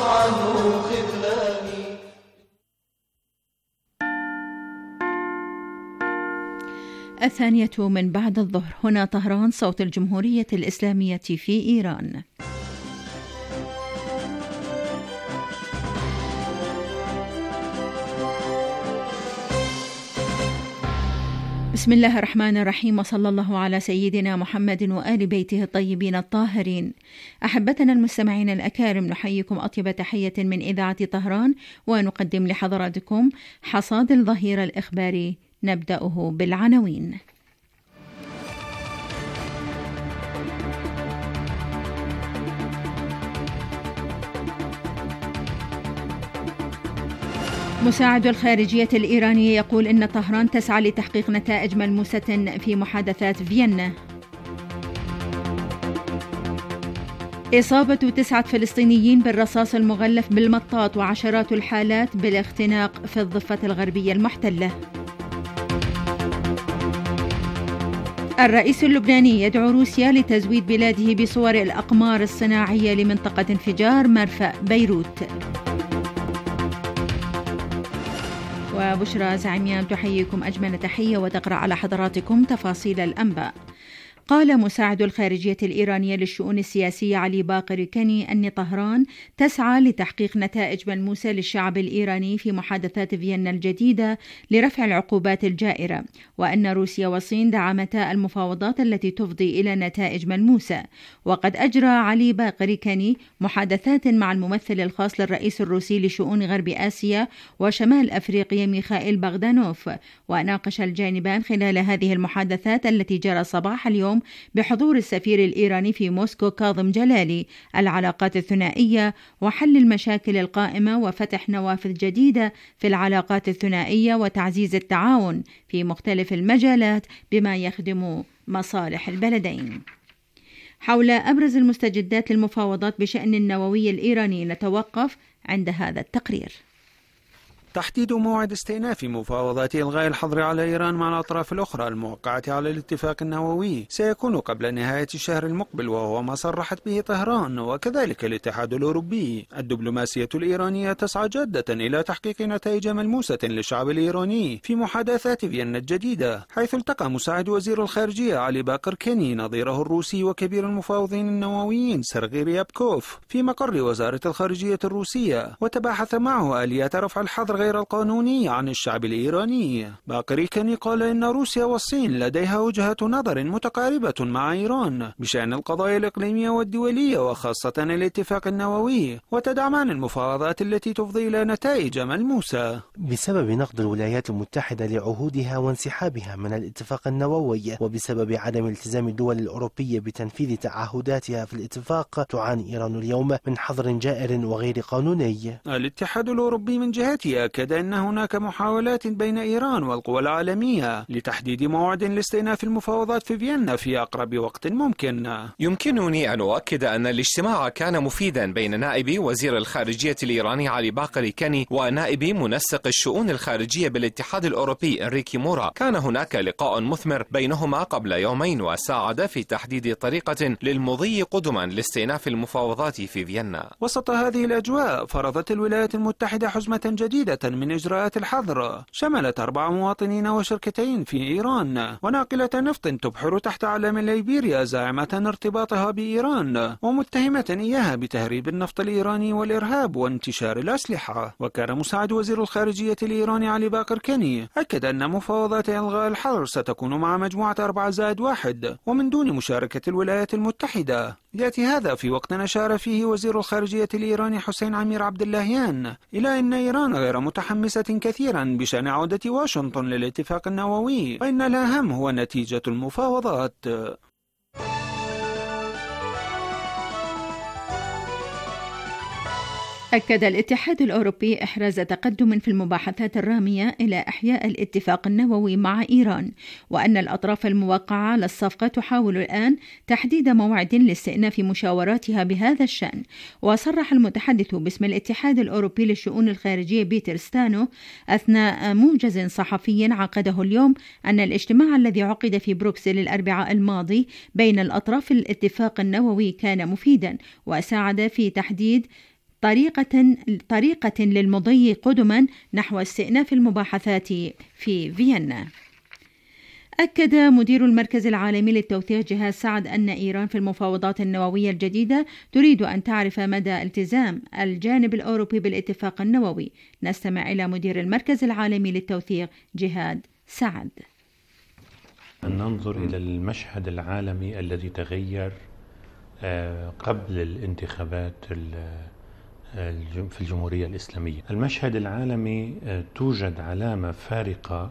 عنه خذلاني. الثانية من بعد الظهر، هنا طهران، صوت الجمهورية الإسلامية في إيران. بسم الله الرحمن الرحيم، وصلى الله على سيدنا محمد وآل بيته الطيبين الطاهرين. أحبتنا المستمعين الأكارم، نحييكم أطيب تحية من إذاعة طهران، ونقدم لحضراتكم حصاد الظهير الإخباري. نبدأه بالعناوين. مساعد الخارجية الإيراني يقول إن طهران تسعى لتحقيق نتائج ملموسة في محادثات فيينا. إصابة 9 فلسطينيين بالرصاص المغلف بالمطاط، وعشرات الحالات بالاختناق في الضفة الغربية المحتلة. الرئيس اللبناني يدعو روسيا لتزويد بلاده بصور الأقمار الصناعية لمنطقة انفجار مرفأ بيروت. وبشرى زعيميان تحييكم أجمل تحية وتقرأ على حضراتكم تفاصيل الأنباء. قال مساعد الخارجية الإيرانية للشؤون السياسية علي باقر كني أن طهران تسعى لتحقيق نتائج ملموسة للشعب الإيراني في محادثات فيينا الجديدة لرفع العقوبات الجائرة، وأن روسيا والصين دعمتا المفاوضات التي تفضي إلى نتائج ملموسة. وقد أجرى علي باقر كني محادثات مع الممثل الخاص للرئيس الروسي لشؤون غرب آسيا وشمال أفريقيا ميخائيل بغدانوف، وناقش الجانبان خلال هذه المحادثات التي جرى صباح اليوم بحضور السفير الإيراني في موسكو كاظم جلالي العلاقات الثنائية وحل المشاكل القائمة وفتح نوافذ جديدة في العلاقات الثنائية وتعزيز التعاون في مختلف المجالات بما يخدم مصالح البلدين. حول أبرز المستجدات للمفاوضات بشأن النووي الإيراني نتوقف عند هذا التقرير. تحديد موعد استئناف مفاوضات إلغاء الحظر على إيران مع الأطراف الأخرى الموقعة على الاتفاق النووي سيكون قبل نهاية الشهر المقبل، وهو ما صرحت به طهران وكذلك الاتحاد الأوروبي. الدبلوماسية الإيرانية تسعى جادة إلى تحقيق نتائج ملموسة للشعب الإيراني في محادثات فيينا الجديدة، حيث التقى مساعد وزير الخارجية علي باقر كني نظيره الروسي وكبير المفاوضين النوويين سيرغي ريابكوف في مقر وزارة الخارجية الروسية، وتباحث معه آليات رفع الحظر غير القانوني عن الشعب الإيراني. باقر كني قال إن روسيا والصين لديها وجهة نظر متقاربة مع إيران بشأن القضايا الإقليمية والدولية وخاصة الاتفاق النووي، وتدعمان المفاوضات التي تفضي إلى نتائج ملموسة. بسبب نقض الولايات المتحدة لعهودها وانسحابها من الاتفاق النووي، وبسبب عدم التزام الدول الأوروبية بتنفيذ تعهداتها في الاتفاق، تعاني إيران اليوم من حظر جائر وغير قانوني. الاتحاد الأوروبي من جهته أكد أن هناك محاولات بين إيران والقوى العالمية لتحديد موعد لاستئناف المفاوضات في فيينا في أقرب وقت ممكن. يمكنني أن أؤكد أن الاجتماع كان مفيدا بين نائب وزير الخارجية الإيراني علي باقر كني ونائب منسق الشؤون الخارجية بالاتحاد الأوروبي إنريكي مورا. كان هناك لقاء مثمر بينهما قبل يومين، وساعد في تحديد طريقة للمضي قدما لاستئناف المفاوضات في فيينا. وسط هذه الأجواء فرضت الولايات المتحدة حزمة جديدة من إجراءات الحظر شملت 4 مواطنين وشركتين في إيران وناقلة نفط تبحر تحت علم ليبيريا زاعمة ارتباطها بإيران ومتهمة إياها بتهريب النفط الإيراني والإرهاب وانتشار الأسلحة. وكان مساعد وزير الخارجية الإيراني علي باقر كني أكد أن مفاوضات إلغاء الحظر ستكون مع مجموعة 4+1 ومن دون مشاركة الولايات المتحدة. يأتي هذا في وقت أشار فيه وزير الخارجية الإيراني حسين عمير عبد اللهيان إلى أن إيران غير متحمسة كثيرا بشأن عودة واشنطن للاتفاق النووي، وإن الأهم هو نتيجة المفاوضات. أكد الاتحاد الأوروبي إحراز تقدم في المباحثات الرامية إلى إحياء الاتفاق النووي مع إيران، وأن الأطراف الموقعة على الصفقة تحاول الآن تحديد موعد لاستئناف مشاوراتها بهذا الشأن. وصرح المتحدث باسم الاتحاد الأوروبي للشؤون الخارجية بيتر ستانو أثناء موجز صحفي عقده اليوم أن الاجتماع الذي عقد في بروكسل الأربعاء الماضي بين الأطراف الاتفاق النووي كان مفيدا وساعد في تحديد طريقة للمضي قدما نحو استئناف المباحثات في فيينا. أكد مدير المركز العالمي للتوثيق جهاز سعد أن إيران في المفاوضات النووية الجديدة تريد أن تعرف مدى التزام الجانب الأوروبي بالاتفاق النووي. نستمع إلى مدير المركز العالمي للتوثيق جهاد سعد. أن ننظر إلى المشهد العالمي الذي تغير قبل الانتخابات في الجمهورية الإسلامية. المشهد العالمي توجد علامة فارقة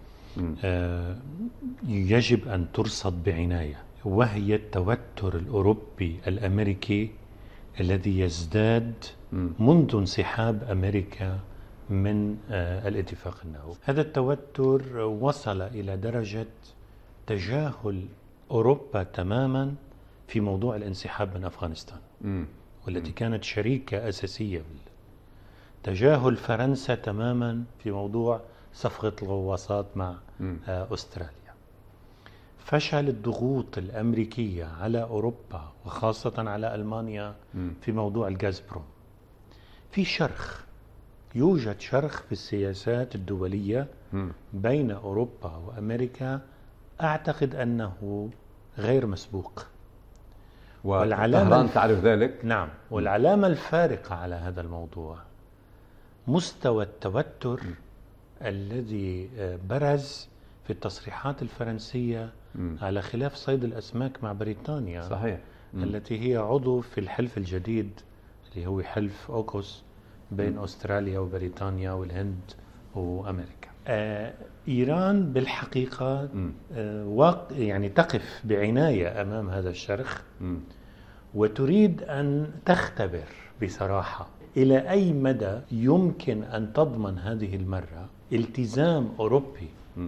يجب أن ترصد بعناية، وهي التوتر الأوروبي الأمريكي الذي يزداد منذ انسحاب أمريكا من الاتفاق النووي. هذا التوتر وصل إلى درجة تجاهل أوروبا تماما في موضوع الانسحاب من أفغانستان، والتي كانت شريكة أساسية. تجاهل فرنسا تماما في موضوع صفقة الغواصات مع أستراليا. فشل الضغوط الأمريكية على أوروبا وخاصة على ألمانيا في موضوع الغازبروم. في شرخ، يوجد شرخ في السياسات الدولية بين أوروبا وأمريكا أعتقد أنه غير مسبوق، والعلامة تعرف ذلك. نعم، والعلامة الفارقة على هذا الموضوع مستوى التوتر الذي برز في التصريحات الفرنسية على خلاف صيد الأسماك مع بريطانيا. صحيح. التي هي عضو في الحلف الجديد اللي هو حلف أوكوس بين أستراليا وبريطانيا والهند وأمريكا. إيران بالحقيقة يعني تقف بعناية أمام هذا الشرخ، وتريد أن تختبر بصراحة إلى أي مدى يمكن أن تضمن هذه المرة التزام أوروبي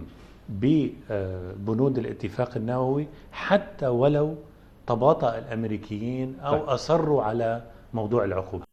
ببنود الاتفاق النووي، حتى ولو تباطأ الأمريكيين أو أصروا على موضوع العقوبة.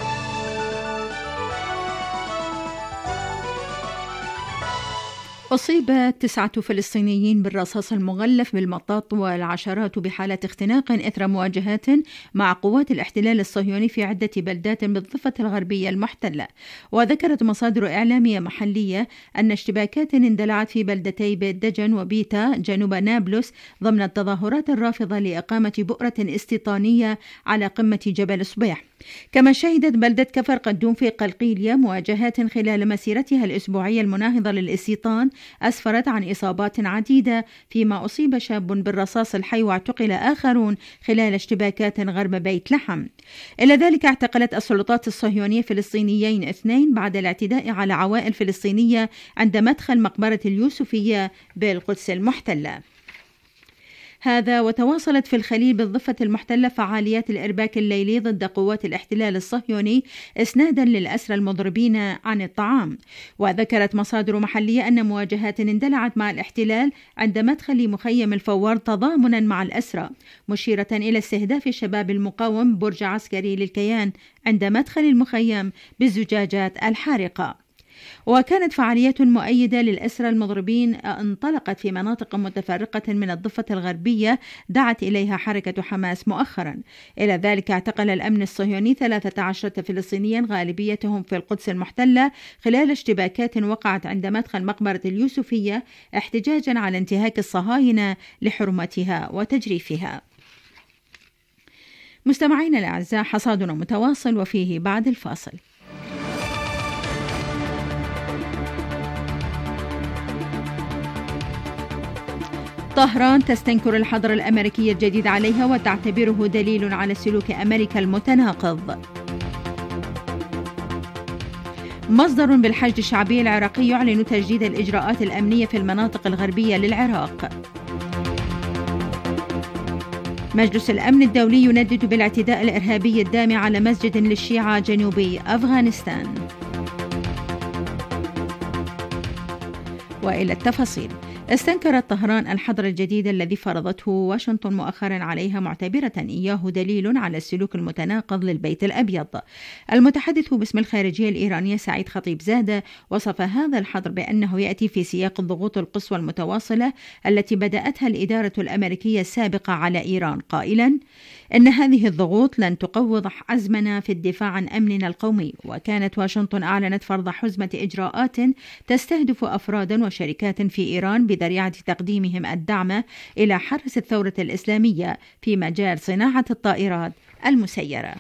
أصيب 9 فلسطينيين بالرصاص المغلف بالمطاط، والعشرات بحالة اختناق إثر مواجهات مع قوات الاحتلال الصهيوني في عدة بلدات بالضفة الغربية المحتلة. وذكرت مصادر إعلامية محلية أن اشتباكات اندلعت في بلدتي بيت دجن وبيتا جنوب نابلس ضمن التظاهرات الرافضة لإقامة بؤرة استيطانية على قمة جبل صبيح. كما شهدت بلدة كفر قدوم في قلقيلية مواجهات خلال مسيرتها الأسبوعية المناهضة للاستيطان أسفرت عن إصابات عديدة، فيما أصيب شاب بالرصاص الحي واعتقل آخرون خلال اشتباكات غرب بيت لحم. إلى ذلك اعتقلت السلطات الصهيونية فلسطينيين 2 بعد الاعتداء على عوائل فلسطينية عند مدخل مقبرة اليوسفية بالقدس المحتلة. هذا وتواصلت في الخليل بالضفة المحتلة فعاليات الإرباك الليلي ضد قوات الاحتلال الصهيوني إسنادا للأسرى المضربين عن الطعام. وذكرت مصادر محلية أن مواجهات اندلعت مع الاحتلال عند مدخل مخيم الفوار تضامنا مع الأسرى، مشيرة إلى استهداف الشباب المقاوم برج عسكري للكيان عند مدخل المخيم بالزجاجات الحارقة. وكانت فعاليات مؤيدة للأسرى المضربين انطلقت في مناطق متفرقة من الضفة الغربية دعت إليها حركة حماس مؤخرا. إلى ذلك اعتقل الأمن الصهيوني 13 فلسطينيا غالبيتهم في القدس المحتلة خلال اشتباكات وقعت عند مدخل مقبرة اليوسفية احتجاجا على انتهاك الصهاينة لحرمتها وتجريفها. مستمعينا الأعزاء، حصادنا متواصل وفيه بعد الفاصل. طهران تستنكر الحظر الأمريكي الجديد عليها وتعتبره دليل على سلوك أمريكا المتناقض. مصدر بالحشد الشعبي العراقي يعلن تجديد الإجراءات الأمنية في المناطق الغربية للعراق. مجلس الأمن الدولي يندد بالاعتداء الإرهابي الدامي على مسجد للشيعة جنوبي أفغانستان. وإلى التفاصيل. استنكرت طهران الحظر الجديد الذي فرضته واشنطن مؤخرا عليها، معتبرة إياه دليل على السلوك المتناقض للبيت الأبيض. المتحدث باسم الخارجية الإيرانية سعيد خطيب زادة وصف هذا الحظر بأنه يأتي في سياق الضغوط القصوى المتواصلة التي بدأتها الإدارة الأمريكية السابقة على إيران، قائلا إن هذه الضغوط لن تقوض عزمنا في الدفاع عن أمننا القومي. وكانت واشنطن أعلنت فرض حزمة إجراءات تستهدف أفرادا وشركات في إيران بذريعة تقديمهم الدعم إلى حرس الثورة الإسلامية في مجال صناعة الطائرات المسيرة.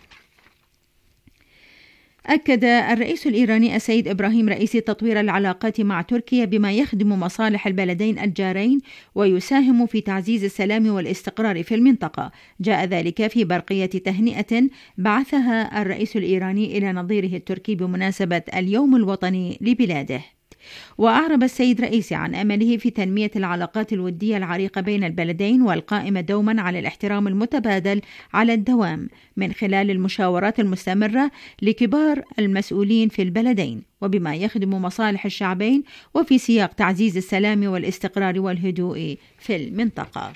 أكد الرئيس الإيراني السيد إبراهيم رئيسي تطوير العلاقات مع تركيا بما يخدم مصالح البلدين الجارين ويساهم في تعزيز السلام والاستقرار في المنطقة. جاء ذلك في برقية تهنئة بعثها الرئيس الإيراني إلى نظيره التركي بمناسبة اليوم الوطني لبلاده. وأعرب السيد رئيسي عن أمله في تنمية العلاقات الودية العريقة بين البلدين والقائمة دوما على الاحترام المتبادل على الدوام من خلال المشاورات المستمرة لكبار المسؤولين في البلدين وبما يخدم مصالح الشعبين وفي سياق تعزيز السلام والاستقرار والهدوء في المنطقة.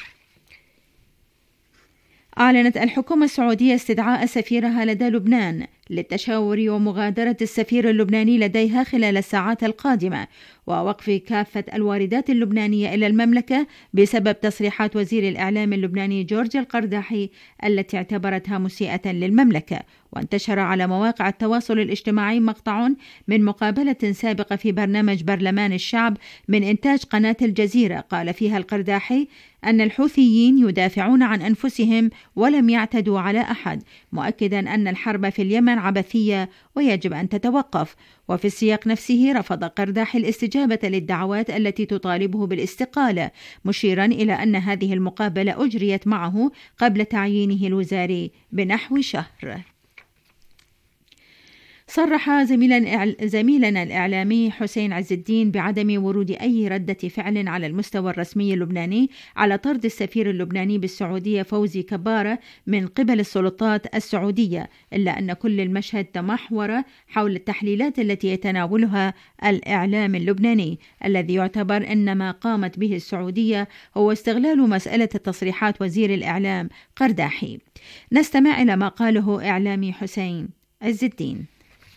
أعلنت الحكومة السعودية استدعاء سفيرها لدى لبنان للتشاور ومغادرة السفير اللبناني لديها خلال الساعات القادمة ووقف كافة الواردات اللبنانية إلى المملكة بسبب تصريحات وزير الإعلام اللبناني جورج القرداحي التي اعتبرتها مسيئة للمملكة. وانتشر على مواقع التواصل الاجتماعي مقطع من مقابلة سابقة في برنامج برلمان الشعب من إنتاج قناة الجزيرة قال فيها القرداحي أن الحوثيين يدافعون عن أنفسهم ولم يعتدوا على أحد، مؤكدا أن الحرب في اليمن عبثية ويجب أن تتوقف. وفي السياق نفسه رفض قرداحي الاستجابة للدعوات التي تطالبه بالاستقالة، مشيرا إلى أن هذه المقابلة أجريت معه قبل تعيينه الوزاري بنحو شهر. صرح زميلنا الإعلامي حسين عز الدين بعدم ورود أي ردة فعل على المستوى الرسمي اللبناني على طرد السفير اللبناني بالسعودية فوزي كبارة من قبل السلطات السعودية، إلا أن كل المشهد تمحور حول التحليلات التي يتناولها الإعلام اللبناني الذي يعتبر أن ما قامت به السعودية هو استغلال مسألة تصريحات وزير الإعلام قرداحي. نستمع إلى ما قاله إعلامي حسين عز الدين.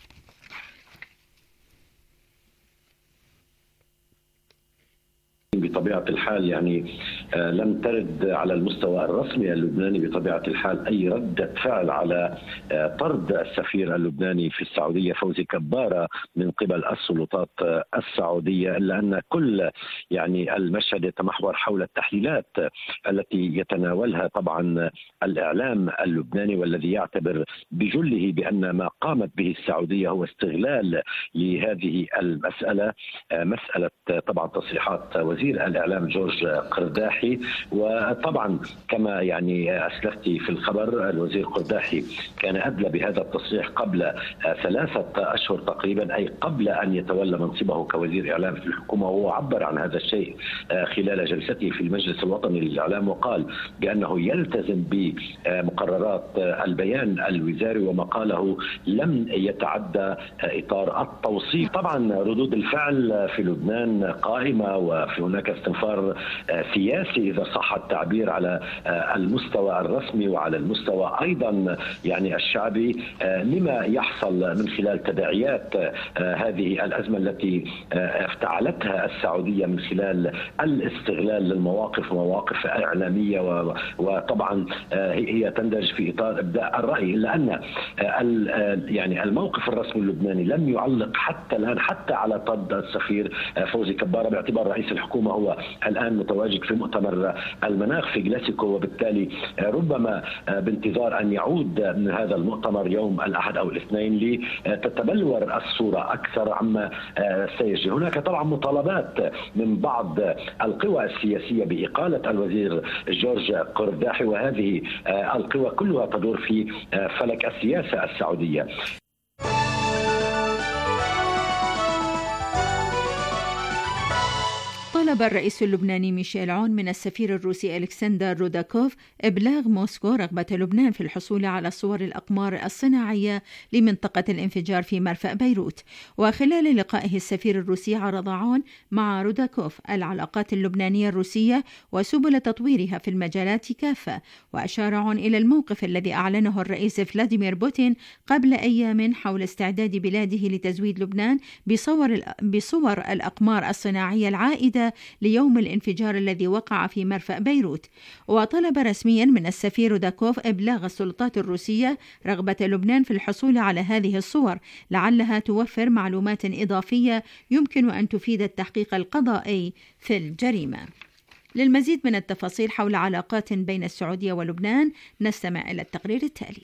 بطبيعة الحال لم ترد على المستوى الرسمي اللبناني بطبيعة الحال أي ردة فعل على طرد السفير اللبناني في السعودية فوزي كبارة من قبل السلطات السعودية، إلا أن كل المشهد يتمحور حول التحليلات التي يتناولها طبعا الإعلام اللبناني، والذي يعتبر بجله بأن ما قامت به السعودية هو استغلال لهذه المسألة، مسألة طبعا تصريحات وزير الإعلام جورج قرداحي. وطبعا كما أسلفتي في الخبر، الوزير قرداحي كان أدلى بهذا التصريح قبل 3 أشهر تقريبا، أي قبل أن يتولى منصبه كوزير إعلام في الحكومة، وهو عبر عن هذا الشيء خلال جلسته في المجلس الوطني للإعلام، وقال بأنه يلتزم بمقررات البيان الوزاري وما قاله لم يتعدى إطار التوصيف. طبعا ردود الفعل في لبنان قائمة، وفي هناك استنفار سياسي إذا صح التعبير على المستوى الرسمي وعلى المستوى أيضا الشعبي لما يحصل من خلال تداعيات هذه الأزمة التي افتعلتها السعودية من خلال الاستغلال للمواقف ومواقف إعلامية، وطبعا هي تندرج في إطار إبداء الرأي، إلا أن الموقف الرسمي اللبناني لم يعلق حتى الآن حتى على طرد السفير فوزي كبارة، باعتبار رئيس الحكومة هو الآن متواجد في مؤتمر المناخ في جلاسيكو، وبالتالي ربما بانتظار أن يعود من هذا المؤتمر يوم الأحد أو الاثنين لتتبلور الصورة أكثر عما سيجري. هناك طبعا مطالبات من بعض القوى السياسية بإقالة الوزير جورج قرداحي، وهذه القوى كلها تدور في فلك السياسة السعودية. طلب الرئيس اللبناني ميشيل عون من السفير الروسي ألكسندر روداكوف إبلاغ موسكو رغبة لبنان في الحصول على صور الأقمار الصناعية لمنطقة الانفجار في مرفأ بيروت. وخلال لقائه السفير الروسي عرض عون مع روداكوف العلاقات اللبنانية الروسية وسبل تطويرها في المجالات كافة. وأشار عون إلى الموقف الذي أعلنه الرئيس فلاديمير بوتين قبل أيام حول استعداد بلاده لتزويد لبنان بصور الأقمار الصناعية العائدة ليوم الانفجار الذي وقع في مرفأ بيروت. وطلب رسميا من السفير روداكوف إبلاغ السلطات الروسية رغبة لبنان في الحصول على هذه الصور لعلها توفر معلومات إضافية يمكن أن تفيد التحقيق القضائي في الجريمة. للمزيد من التفاصيل حول علاقات بين السعودية ولبنان نستمع إلى التقرير التالي.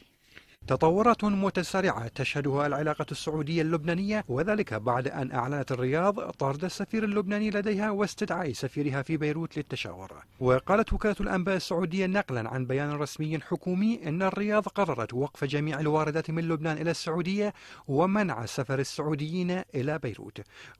تطورات متسارعة تشهدها العلاقة السعودية اللبنانية، وذلك بعد أن أعلنت الرياض طرد السفير اللبناني لديها واستدعاء سفيرها في بيروت للتشاور. وقالت وكالة الأنباء السعودية نقلا عن بيان رسمي حكومي أن الرياض قررت وقف جميع الواردات من لبنان إلى السعودية ومنع سفر السعوديين إلى بيروت.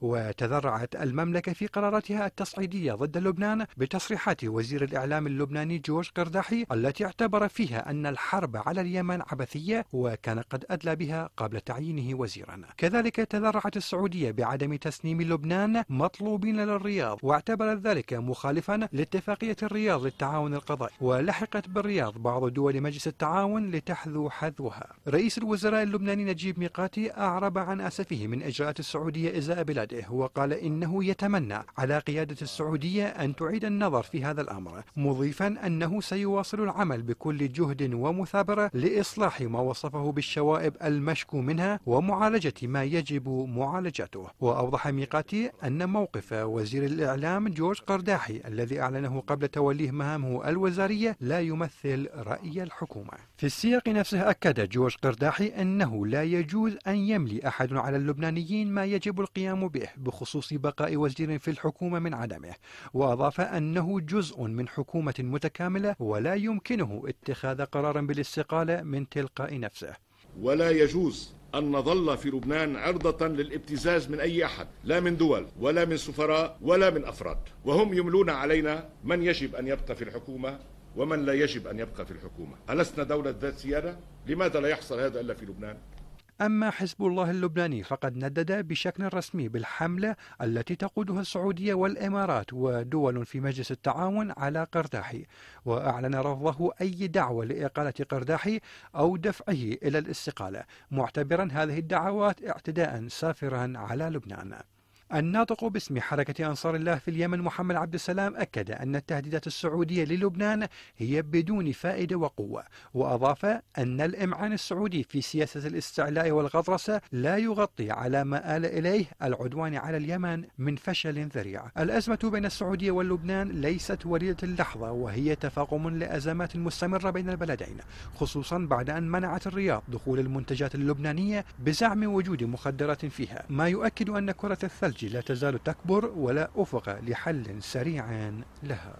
وتذرعت المملكة في قراراتها التصعيدية ضد لبنان بتصريحات وزير الإعلام اللبناني جورج قرداحي التي اعتبر فيها أن الحرب على اليمن عبثية وكان قد أدلى بها قبل تعيينه وزيرا. كذلك تذرعت السعودية بعدم تسليم لبنان مطلوبين للرياض، واعتبرت ذلك مخالفا لاتفاقية الرياض للتعاون القضائي، ولحقت بالرياض بعض دول مجلس التعاون لتحذو حذوها. رئيس الوزراء اللبناني نجيب ميقاتي أعرب عن أسفه من إجراءات السعودية إزاء بلاده، وقال إنه يتمنى على قيادة السعودية أن تعيد النظر في هذا الأمر، مضيفا أنه سيواصل العمل بكل جهد ومثابرة لإصلاح ما وصفه بالشوائب المشكو منها ومعالجة ما يجب معالجته. وأوضح ميقاتي أن موقف وزير الإعلام جورج قرداحي الذي أعلنه قبل توليه مهامه الوزارية لا يمثل رأي الحكومة. في السياق نفسه أكد جورج قرداحي أنه لا يجوز أن يملي أحد على اللبنانيين ما يجب القيام به بخصوص بقاء وزير في الحكومة من عدمه، وأضاف أنه جزء من حكومة متكاملة ولا يمكنه اتخاذ قرارا بالاستقالة من تلقاء نفسه. ولا يجوز أن نظل في لبنان عرضة للابتزاز من أي أحد، لا من دول ولا من سفراء ولا من أفراد، وهم يملون علينا من يجب أن يبقى في الحكومة ومن لا يجب أن يبقى في الحكومة. ألسنا دولة ذات سيادة؟ لماذا لا يحصل هذا إلا في لبنان؟ أما حزب الله اللبناني فقد ندد بشكل رسمي بالحملة التي تقودها السعودية والإمارات ودول في مجلس التعاون على قرداحي، وأعلن رفضه أي دعوة لإقالة قرداحي أو دفعه إلى الاستقالة، معتبرا هذه الدعوات اعتداء سافرا على لبنان. الناطق باسم حركة أنصار الله في اليمن محمد عبد السلام أكد أن التهديدات السعودية للبنان هي بدون فائدة وقوة، وأضاف أن الإمعان السعودي في سياسة الاستعلاء والغطرسة لا يغطي على ما آل إليه العدوان على اليمن من فشل ذريع. الأزمة بين السعودية واللبنان ليست وليدة اللحظة، وهي تفاقم لأزمات مستمرة بين البلدين، خصوصا بعد أن منعت الرياض دخول المنتجات اللبنانية بزعم وجود مخدرات فيها، ما يؤكد أن كرة الثلج لا تزال تكبر ولا أفق لحل سريع لها.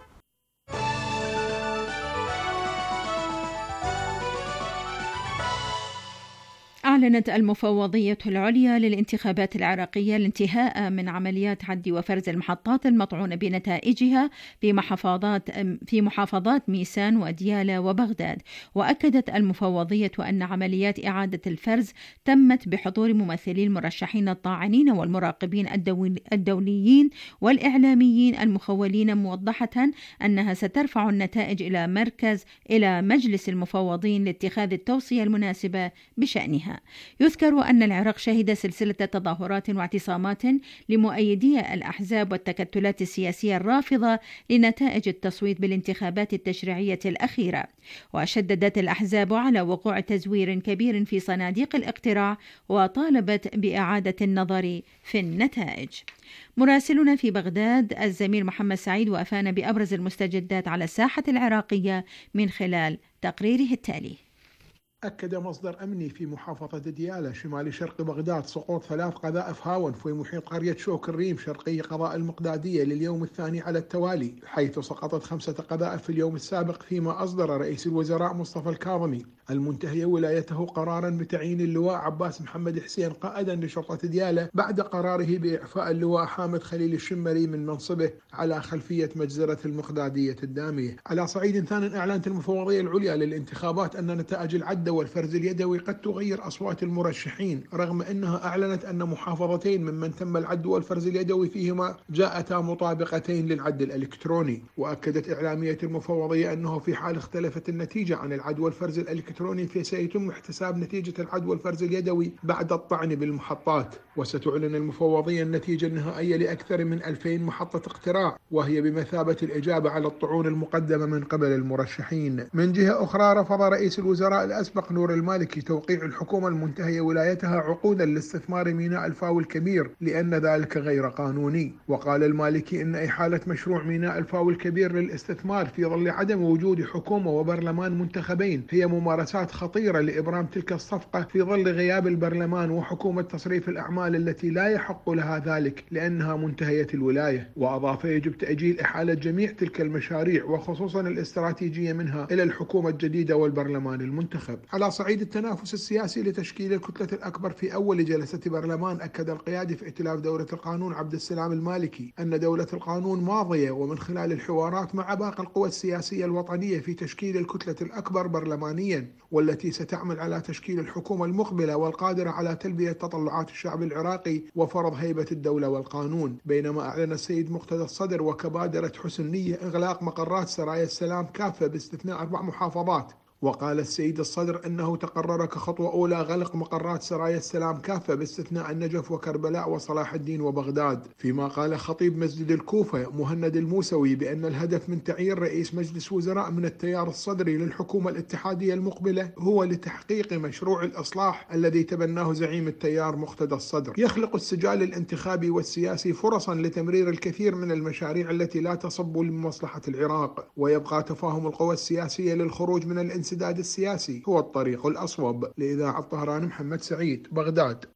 أعلنت المفوضية العليا للانتخابات العراقية الانتهاء من عمليات عد وفرز المحطات المطعون بنتائجها في محافظات ميسان وديالى وبغداد. وأكدت المفوضية أن عمليات إعادة الفرز تمت بحضور ممثلي المرشحين الطاعنين والمراقبين الدوليين والإعلاميين المخولين، موضحة أنها سترفع النتائج إلى مجلس المفوضين لاتخاذ التوصية المناسبة بشأنها. يذكر أن العراق شهد سلسلة تظاهرات واعتصامات لمؤيدي الأحزاب والتكتلات السياسية الرافضة لنتائج التصويت بالانتخابات التشريعية الأخيرة، وشددت الأحزاب على وقوع تزوير كبير في صناديق الاقتراع وطالبت بإعادة النظر في النتائج. مراسلنا في بغداد الزميل محمد سعيد وأفانا بأبرز المستجدات على الساحة العراقية من خلال تقريره التالي. أكد مصدر أمني في محافظة ديالى شمال شرق بغداد سقوط 3 قذائف هاون في محيط قرية شوك الريم شرقي قضاء المقدادية لليوم الثاني على التوالي، حيث سقطت 5 قذائف في اليوم السابق، فيما أصدر رئيس الوزراء مصطفى الكاظمي المنتهية ولايته قرارا بتعيين اللواء عباس محمد حسين قائدا لشرطة ديالى بعد قراره بإعفاء اللواء حامد خليل الشمري من منصبه على خلفية مجزرة المقدادية الدامية. على صعيد ثاني، أعلنت المفوضية العليا للانتخابات أن نتائج العد والفرز اليدوي قد تغير أصوات المرشحين، رغم أنها أعلنت أن محافظتين ممن تم العد والفرز اليدوي فيهما جاءتا مطابقتين للعد الإلكتروني. وأكدت إعلامية المفوضية أنه في حال اختلفت النتيجة عن العد والفرز الإلكتروني فسيتم احتساب نتيجة العد والفرز اليدوي بعد الطعن بالمحطات، وستعلن المفوضية النتيجة النهائية لأكثر من 2000 محطة اقتراع، وهي بمثابة الإجابة على الطعون المقدمة من قبل المرشحين. من جهة أخرى، رفض رئيس الوزراء الأسبق نور المالكي توقيع الحكومة المنتهية ولايتها عقودا لاستثمار ميناء الفاو الكبير لأن ذلك غير قانوني. وقال المالكي إن إحالة مشروع ميناء الفاو الكبير للاستثمار في ظل عدم وجود حكومة وبرلمان منتخبين هي ممارسات خطيرة لإبرام تلك الصفقة في ظل غياب البرلمان وحكومة تصريف الأعمال التي لا يحق لها ذلك لأنها منتهية الولاية. وأضاف يجب تأجيل إحالة جميع تلك المشاريع وخصوصا الاستراتيجية منها إلى الحكومة الجديدة والبرلمان المنتخب. على صعيد التنافس السياسي لتشكيل الكتلة الأكبر في أول جلسة برلمان، أكد القيادي في ائتلاف دولة القانون عبد السلام المالكي أن دولة القانون ماضية ومن خلال الحوارات مع باقي القوى السياسية الوطنية في تشكيل الكتلة الأكبر برلمانيا، والتي ستعمل على تشكيل الحكومة المقبلة والقادرة على تلبية تطلعات الشعب العراقي وفرض هيبة الدولة والقانون. بينما أعلن السيد مقتدى الصدر وكبادرة حسن نية إغلاق مقرات سرايا السلام كافة باستثناء 4 محافظات. وقال السيد الصدر أنه تقرر كخطوة أولى غلق مقرات سرايا السلام كافة باستثناء النجف وكربلاء وصلاح الدين وبغداد. فيما قال خطيب مسجد الكوفة مهند الموسوي بأن الهدف من تعيين رئيس مجلس وزراء من التيار الصدري للحكومة الاتحادية المقبلة هو لتحقيق مشروع الإصلاح الذي تبناه زعيم التيار مقتدى الصدر. يخلق السجال الانتخابي والسياسي فرصا لتمرير الكثير من المشاريع التي لا تصب لمصلحة العراق، ويبقى تفاهم القوى السياسية للخروج من الانسداد السياسي هو الطريق الأصوب. لإذاعة طهران، محمد سعيد، بغداد.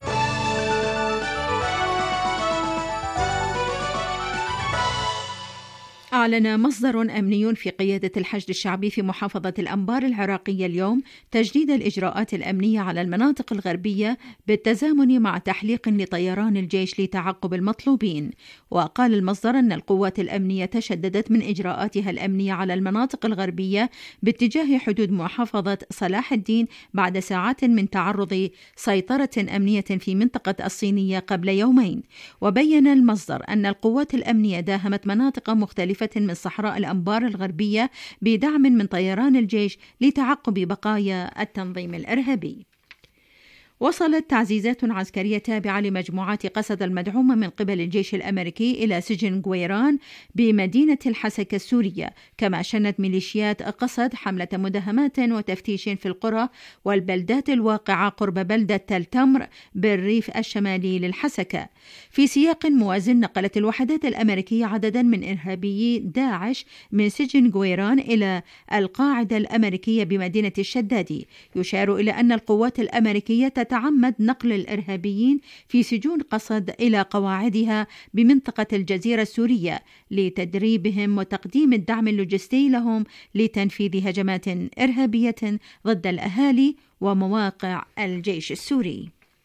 أعلن مصدر أمني في قيادة الحشد الشعبي في محافظة الأنبار العراقية اليوم تجديد الإجراءات الأمنية على المناطق الغربية بالتزامن مع تحليق لطيران الجيش لتعقب المطلوبين. وقال المصدر أن القوات الأمنية تشددت من إجراءاتها الأمنية على المناطق الغربية باتجاه حدود محافظة صلاح الدين بعد ساعات من تعرض سيطرة أمنية في منطقة الصينية قبل يومين. وبين المصدر أن القوات الأمنية داهمت مناطق مختلفة من صحراء الأنبار الغربية بدعم من طيران الجيش لتعقب بقايا التنظيم الإرهابي. وصلت تعزيزات عسكرية تابعة لمجموعات قسد المدعومة من قبل الجيش الأمريكي إلى سجن غويران بمدينة الحسكة السورية، كما شنت ميليشيات قسد حملة مداهمات وتفتيش في القرى والبلدات الواقعة قرب بلدة تل تمر بالريف الشمالي للحسكة. في سياق موازن، نقلت الوحدات الأمريكية عددا من إرهابيي داعش من سجن غويران إلى القاعدة الأمريكية بمدينة الشدادي. يشار إلى أن القوات الأمريكية تتعمد نقل الإرهابيين في سجون قسد إلى قواعدها بمنطقة الجزيرة السورية لتدريبهم وتقديم الدعم اللوجستي لهم لتنفيذ هجمات إرهابية ضد الأهالي ومواقع الجيش السوري.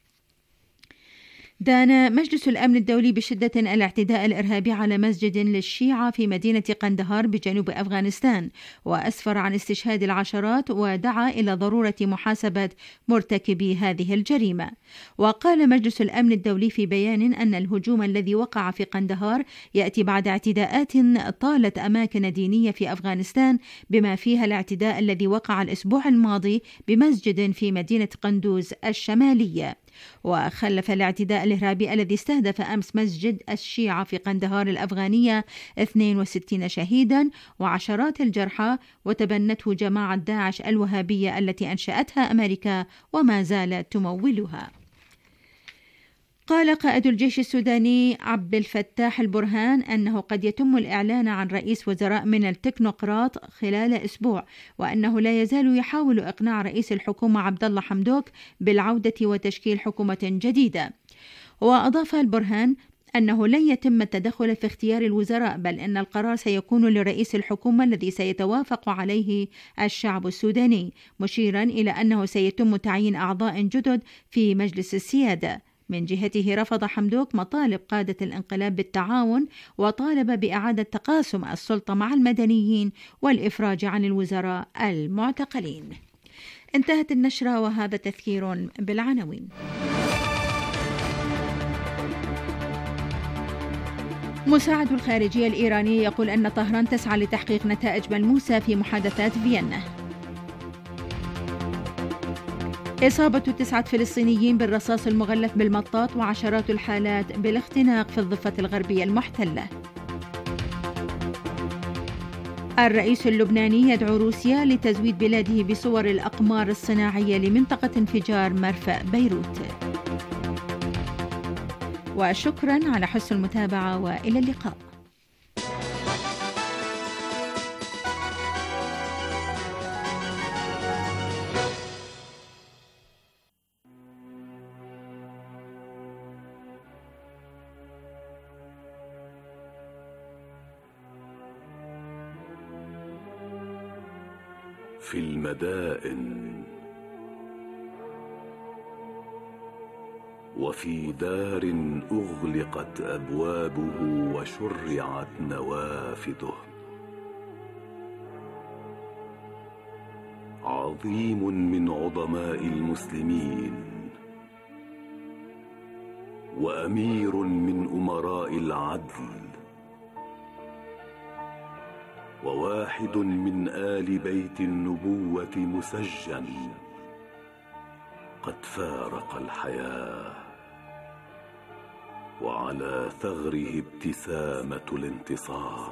دان مجلس الأمن الدولي بشدة الاعتداء الإرهابي على مسجد للشيعة في مدينة قندهار بجنوب أفغانستان، وأسفر عن استشهاد العشرات، ودعا إلى ضرورة محاسبة مرتكبي هذه الجريمة. وقال مجلس الأمن الدولي في بيان أن الهجوم الذي وقع في قندهار يأتي بعد اعتداءات طالت أماكن دينية في أفغانستان، بما فيها الاعتداء الذي وقع الأسبوع الماضي بمسجد في مدينة قندوز الشمالية. وخلف الاعتداء الإرهابي الذي استهدف أمس مسجد الشيعة في قندهار الأفغانية 62 شهيدا وعشرات الجرحى، وتبنته جماعة داعش الوهابية التي أنشأتها أمريكا وما زالت تمولها. قال قائد الجيش السوداني عبد الفتاح البرهان أنه قد يتم الإعلان عن رئيس وزراء من التكنوقراط خلال أسبوع، وأنه لا يزال يحاول إقناع رئيس الحكومة عبد الله حمدوك بالعودة وتشكيل حكومة جديدة. وأضاف البرهان أنه لن يتم التدخل في اختيار الوزراء، بل أن القرار سيكون لرئيس الحكومة الذي سيتوافق عليه الشعب السوداني، مشيرا إلى أنه سيتم تعيين أعضاء جدد في مجلس السيادة. من جهته رفض حمدوك مطالب قادة الانقلاب بالتعاون، وطالب بإعادة تقاسم السلطة مع المدنيين والإفراج عن الوزراء المعتقلين. انتهت النشرة وهذا تذكير بالعناوين. مساعد الخارجية الإيراني يقول أن طهران تسعى لتحقيق نتائج ملموسة في محادثات فيينا. إصابة 9 فلسطينيين بالرصاص المغلف بالمطاط، وعشرات الحالات بالاختناق في الضفة الغربية المحتلة. الرئيس اللبناني يدعو روسيا لتزويد بلاده بصور الأقمار الصناعية لمنطقة انفجار مرفأ بيروت. وشكرا على حسن المتابعة، وإلى اللقاء. في المدائن وفي دار أغلقت أبوابه وشرعت نوافذه، عظيم من عظماء المسلمين وأمير من أمراء العدل وواحد من آل بيت النبوة مسجن قد فارق الحياة، وعلى ثغره ابتسامة الانتصار،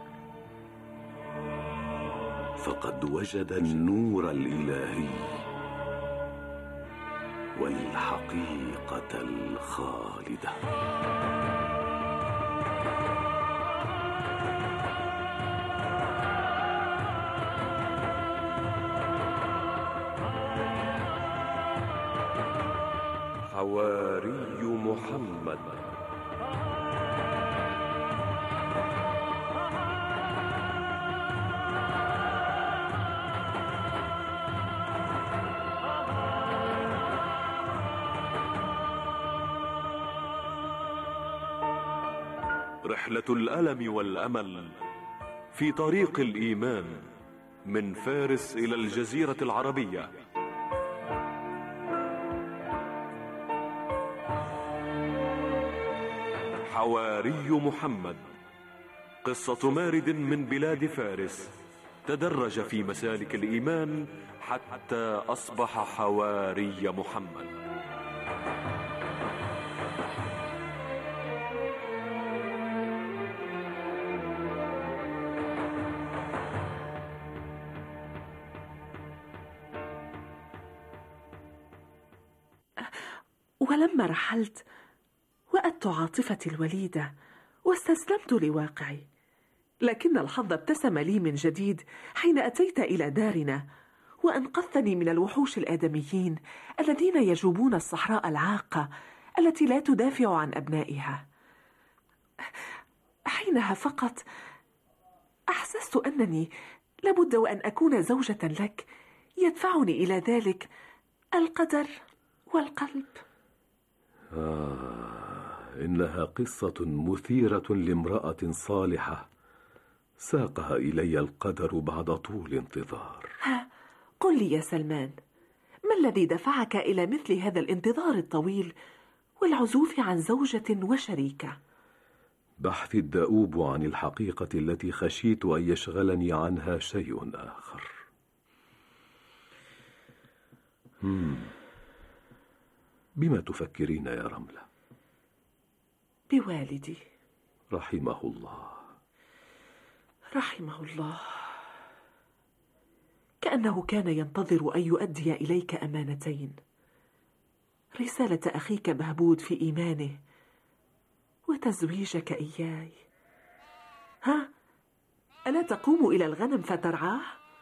فقد وجد النور الإلهي والحقيقة الخالدة. حواري محمد. رحلة الألم والأمل في طريق الإيمان من فارس إلى الجزيرة العربية. حواري محمد، قصة مارد من بلاد فارس تدرج في مسالك الإيمان حتى أصبح حواري محمد. ولما رحلت وأدت عاطفتي الوليدة واستسلمت لواقعي، لكن الحظ ابتسم لي من جديد حين أتيت إلى دارنا وأنقذتني من الوحوش الآدميين الذين يجوبون الصحراء العاقة التي لا تدافع عن أبنائها. حينها فقط أحسست أنني لابد وأن أكون زوجة لك يدفعني إلى ذلك القدر والقلب. إنها قصة مثيرة لامرأة صالحة ساقها إلي القدر بعد طول انتظار. قل لي يا سلمان، ما الذي دفعك إلى مثل هذا الانتظار الطويل والعزوف عن زوجة وشريكة؟ بحثي الدؤوب عن الحقيقة التي خشيت أن يشغلني عنها شيء آخر. بما تفكرين يا رملة؟ بوالدي رحمه الله. رحمه الله. كأنه كان ينتظر أن يؤدي إليك أمانتين: رسالة أخيك بهبود في إيمانه، وتزويجك إياي. ألا تقوم إلى الغنم فترعاه؟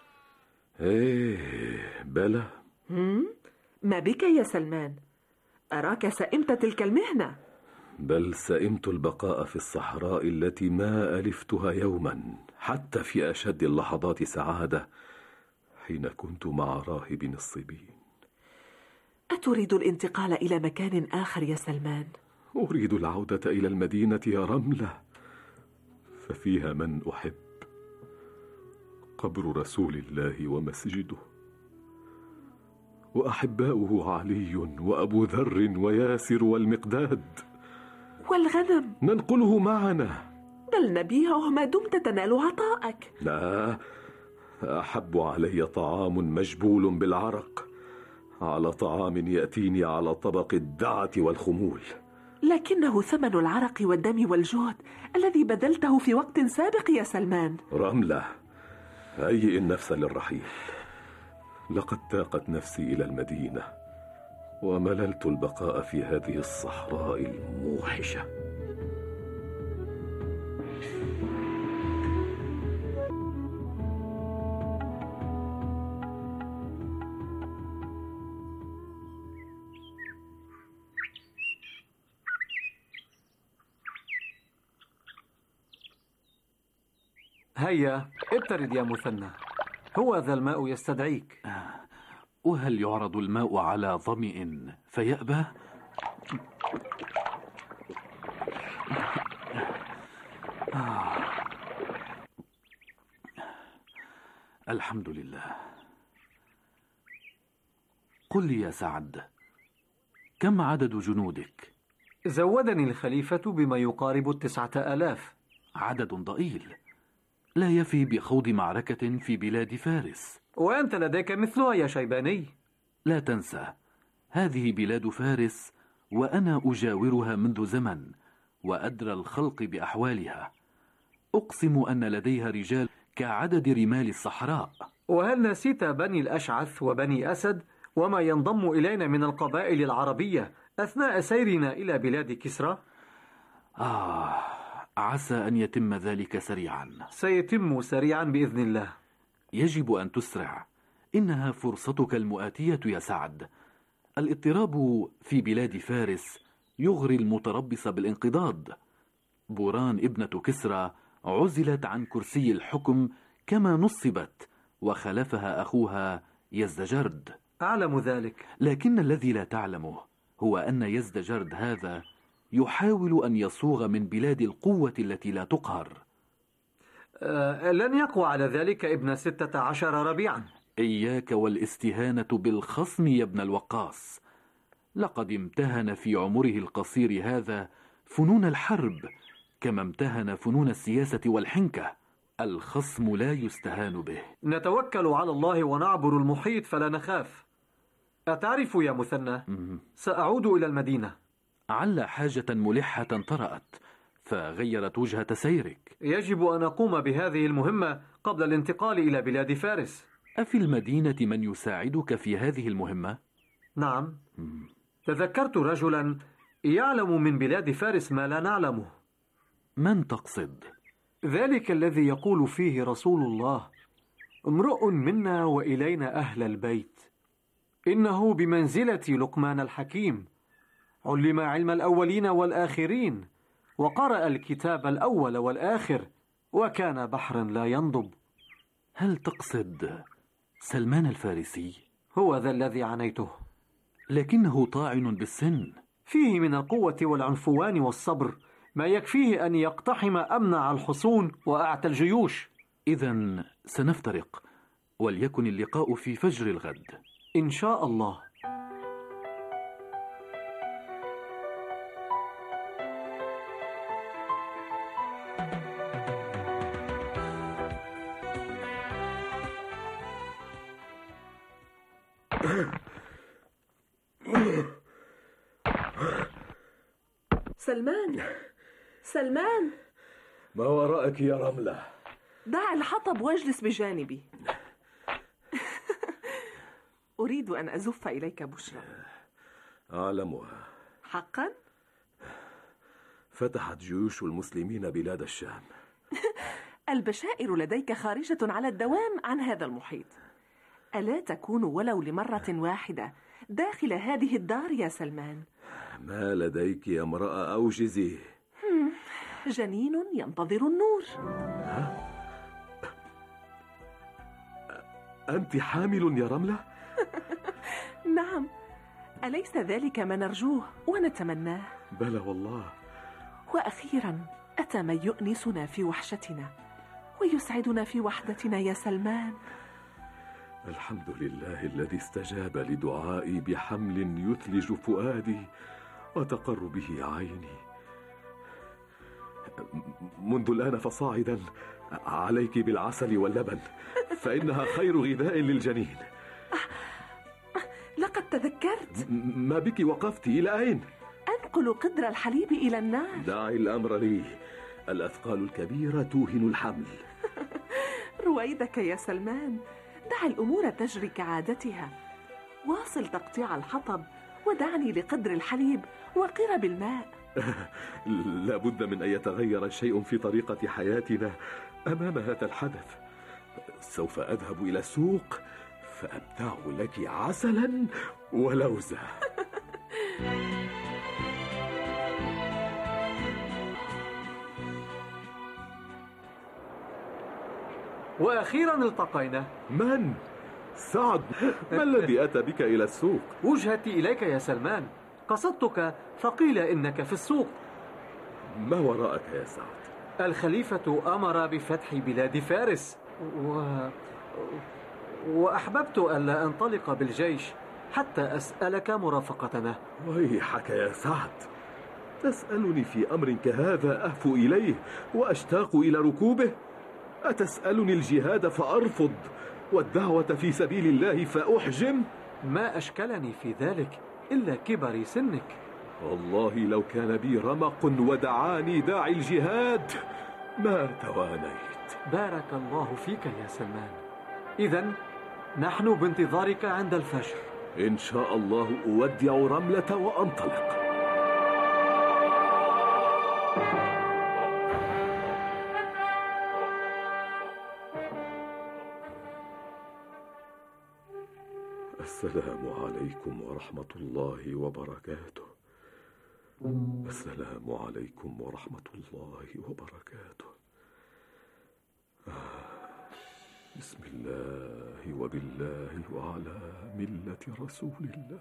إيه بلى. ما بك يا سلمان؟ أراك سئمت تلك المهنة. بل سئمت البقاء في الصحراء التي ما ألفتها يوما، حتى في أشد اللحظات سعادة حين كنت مع راهب الصبين. أتريد الانتقال إلى مكان آخر يا سلمان؟ أريد العودة إلى المدينة يا رملة، ففيها من أحب، قبر رسول الله ومسجده، وأحباؤه علي وأبو ذر وياسر والمقداد. والغنم ننقله معنا. بل نبيعه ما دمت تنال عطاءك. لا، أحب علي طعام مجبول بالعرق على طعام يأتيني على طبق الدعة والخمول. لكنه ثمن العرق والدم والجهد الذي بذلته في وقت سابق يا سلمان. رملة، هيئ النفس للرحيل، لقد تاقت نفسي إلى المدينة ومللت البقاء في هذه الصحراء الموحشة. هيا ابترد يا مثنى، هو ذا الماء يستدعيك. وهل يعرض الماء على ظمئ فيأبى؟ الحمد لله. قل لي يا سعد، كم عدد جنودك؟ زودني الخليفة بما يقارب 9000. عدد ضئيل، لا يفي بخوض معركة في بلاد فارس. وأنت لديك مثلها يا شيباني. لا تنسى، هذه بلاد فارس وأنا أجاورها منذ زمن وأدرى الخلق بأحوالها. أقسم أن لديها رجال كعدد رمال الصحراء. وهل نسيت بني الأشعث وبني أسد وما ينضم إلينا من القبائل العربية أثناء سيرنا إلى بلاد كسرى؟ عسى أن يتم ذلك سريعا. سيتم سريعا بإذن الله. يجب أن تسرع، إنها فرصتك المؤاتية يا سعد. الاضطراب في بلاد فارس يغري المتربص بالانقضاض. بوران ابنة كسرى عزلت عن كرسي الحكم كما نصبت، وخلفها أخوها يزدجرد. أعلم ذلك، لكن الذي لا تعلمه هو أن يزدجرد هذا يحاول أن يصوغ من بلاد القوة التي لا تقهر. لن يقوى على ذلك ابن 16 ربيعا. إياك والاستهانة بالخصم يا ابن الوقاص. لقد امتهن في عمره القصير هذا فنون الحرب كما امتهن فنون السياسة والحنكة. الخصم لا يستهان به. نتوكل على الله ونعبر المحيط فلا نخاف. أتعرف يا مثنى، سأعود إلى المدينة. عل حاجة ملحة طرأت فغيرت وجهة سيرك. يجب أن أقوم بهذه المهمة قبل الانتقال إلى بلاد فارس. أفي المدينة من يساعدك في هذه المهمة؟ نعم، تذكرت رجلا يعلم من بلاد فارس ما لا نعلمه. من تقصد؟ ذلك الذي يقول فيه رسول الله: امرؤ منا وإلينا أهل البيت، إنه بمنزلة لقمان الحكيم، علم علم الأولين والآخرين، وقرأ الكتاب الأول والآخر، وكان بحرا لا ينضب. هل تقصد سلمان الفارسي؟ هو ذا الذي عنيته، لكنه طاعن بالسن. فيه من القوة والعنفوان والصبر ما يكفيه أن يقتحم أمنع الحصون وأعتى الجيوش. إذن سنفترق، وليكن اللقاء في فجر الغد إن شاء الله. سلمان، ما وراءك يا رملة؟ دع الحطب واجلس بجانبي. أريد أن أزف إليك بشرى. أعلمها. حقا؟ فتحت جيوش المسلمين بلاد الشام. البشائر لديك خارجة على الدوام عن هذا المحيط. ألا تكون ولو لمرة واحدة داخل هذه الدار يا سلمان؟ ما لديك يا امرأة؟ أوجزيه. جنين ينتظر النور. ها؟ أنت حامل يا رملة؟ نعم، أليس ذلك ما نرجوه ونتمناه؟ بلى والله. وأخيرا أتى من يؤنسنا في وحشتنا ويسعدنا في وحدتنا يا سلمان. الحمد لله الذي استجاب لدعائي بحمل يثلج فؤادي وتقر به عيني. منذ الآن فصاعدا عليك بالعسل واللبن، فإنها خير غذاء للجنين. لقد تذكرت. ما بك وقفت؟ إلى أين؟ أنقل قدر الحليب إلى النار. دعي الأمر لي، الأثقال الكبيرة توهن الحمل. رويدك يا سلمان، دع الأمور تجري كعادتها. واصل تقطيع الحطب ودعني لقدر الحليب وقرب الماء. لا بد من أن يتغير شيء في طريقة حياتنا أمام هذا الحدث. سوف أذهب إلى السوق فأبتاع لك عسلا ولوزا. وأخيرا التقينا. من؟ سعد، ما الذي أتى بك إلى السوق؟ وجهتي إليك يا سلمان، قصدتك فقيل إنك في السوق. ما وراءك يا سعد؟ الخليفة أمر بفتح بلاد فارس وأحببت ألا أنطلق بالجيش حتى أسألك مرافقتنا. ويحك يا سعد، تسألني في أمر كهذا أهفو إليه وأشتاق إلى ركوبه؟ أتسألني الجهاد فأرفض والدعوة في سبيل الله فأحجم؟ ما أشكلني في ذلك إلا كبر سنك. والله لو كان بي رمق ودعاني داعي الجهاد ما توانيت. بارك الله فيك يا سلمان. إذن نحن بانتظارك عند الفجر إن شاء الله. أودع رملة وأنطلق. السلام عليكم ورحمة الله وبركاته. السلام عليكم ورحمة الله وبركاته. بسم الله وبالله وعلى ملة رسول الله.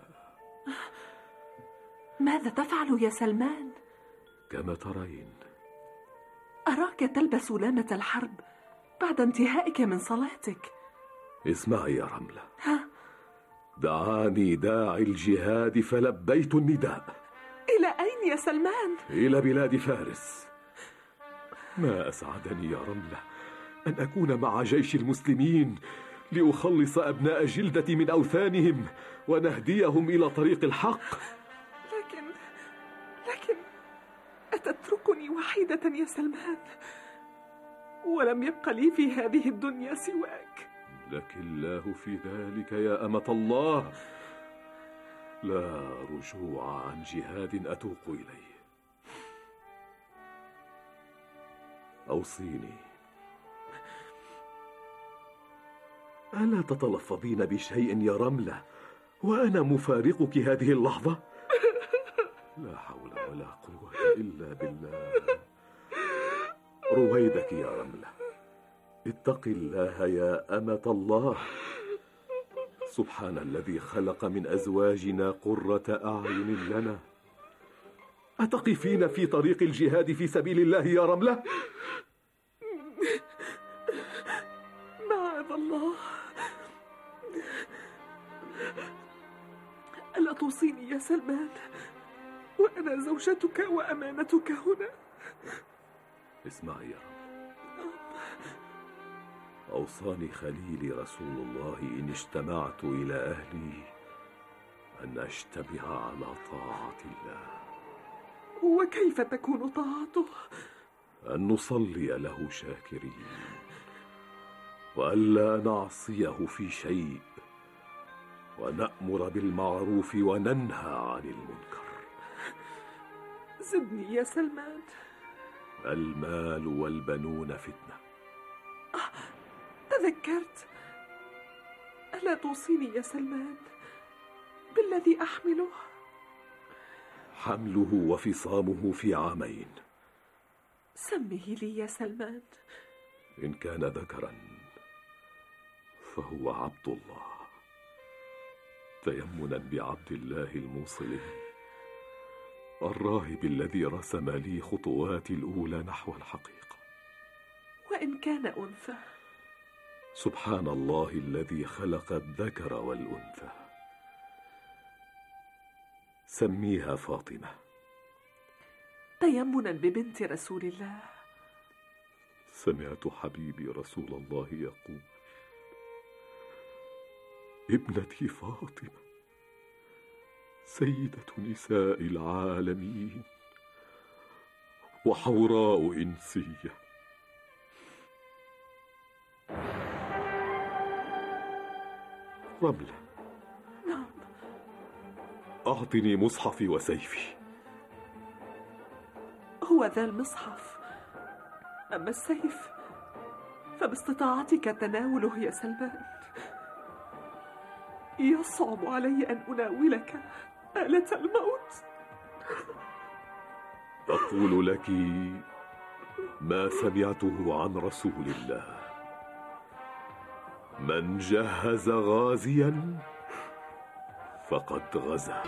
ماذا تفعل يا سلمان؟ كما ترين. أراك تلبس لامة الحرب بعد انتهائك من صلاتك. اسمعي يا رملة، دعاني داعي الجهاد فلبيت النداء. إلى أين يا سلمان؟ إلى بلاد فارس. ما أسعدني يا رملة أن أكون مع جيش المسلمين لأخلص أبناء جلدتي من أوثانهم ونهديهم إلى طريق الحق. لكن أتتركني وحيدة يا سلمان؟ ولم يبق لي في هذه الدنيا سواك. لك الله في ذلك يا أمة الله. لا رجوع عن جهاد أتوق إليه. أوصيني. ألا تتلفظين بشيء يا رملة وأنا مفارقك هذه اللحظة؟ لا حول ولا قوة إلا بالله. رويدك يا رملة، اتق الله يا أمة الله. سبحان الذي خلق من أزواجنا قرة أعين لنا. أتقفين في طريق الجهاد في سبيل الله يا رملة؟ معاذ الله. ألا توصيني يا سلمان وأنا زوجتك وأمانتك هنا؟ اسمعي يا رملة، أوصاني خليلي رسول الله إن اجتمعت إلى أهلي أن أجتمع على طاعة الله. وكيف تكون طاعته؟ أن نصلي له شاكرين وألا نعصيه في شيء ونأمر بالمعروف وننهى عن المنكر. زدني يا سلمان. المال والبنون فتنة. تذكرت. ألا توصيني يا سلمان بالذي أحمله؟ حمله وفصامه في عامين. سميه لي يا سلمان. إن كان ذكرا فهو عبد الله، تيمنا بعبد الله الموصل الراهب الذي رسم لي خطواتي الأولى نحو الحقيقة. وإن كان أنثى؟ سبحان الله الذي خلق الذكر والأنثى. سميها فاطمة. تيمنا ببنت رسول الله. سمعت حبيبي رسول الله يقول: ابنتي فاطمة سيدة نساء العالمين وحوراء إنسية. رملة، نعم. أعطني مصحفي وسيفي. هو ذا المصحف، أما السيف فباستطاعتك تناوله يا سلمان. يصعب علي أن أناولك آلة الموت. أقول لك ما سمعته عن رسول الله: من جهز غازيا فقد غزا.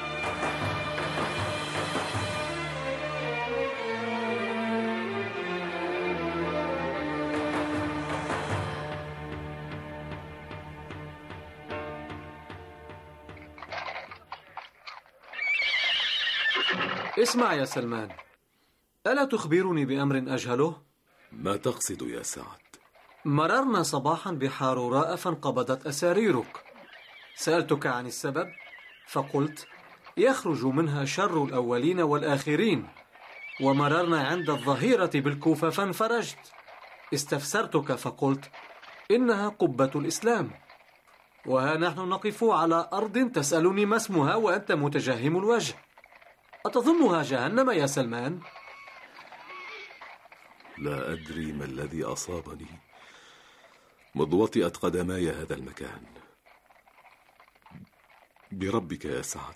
اسمع يا سلمان، ألا تخبرني بأمر أجهله؟ ما تقصد يا سعد؟ مررنا صباحا بحاروراء فانقبضت أساريرك. سألتك عن السبب فقلت يخرج منها شر الأولين والآخرين. ومررنا عند الظهيرة بالكوفة فانفرجت. استفسرتك فقلت إنها قبة الإسلام. وها نحن نقف على أرض تسألني ما اسمها وأنت متجهم الوجه. أتظنها جهنم يا سلمان؟ لا أدري ما الذي أصابني مذ وطئت قدماي هذا المكان. بربك يا سعد،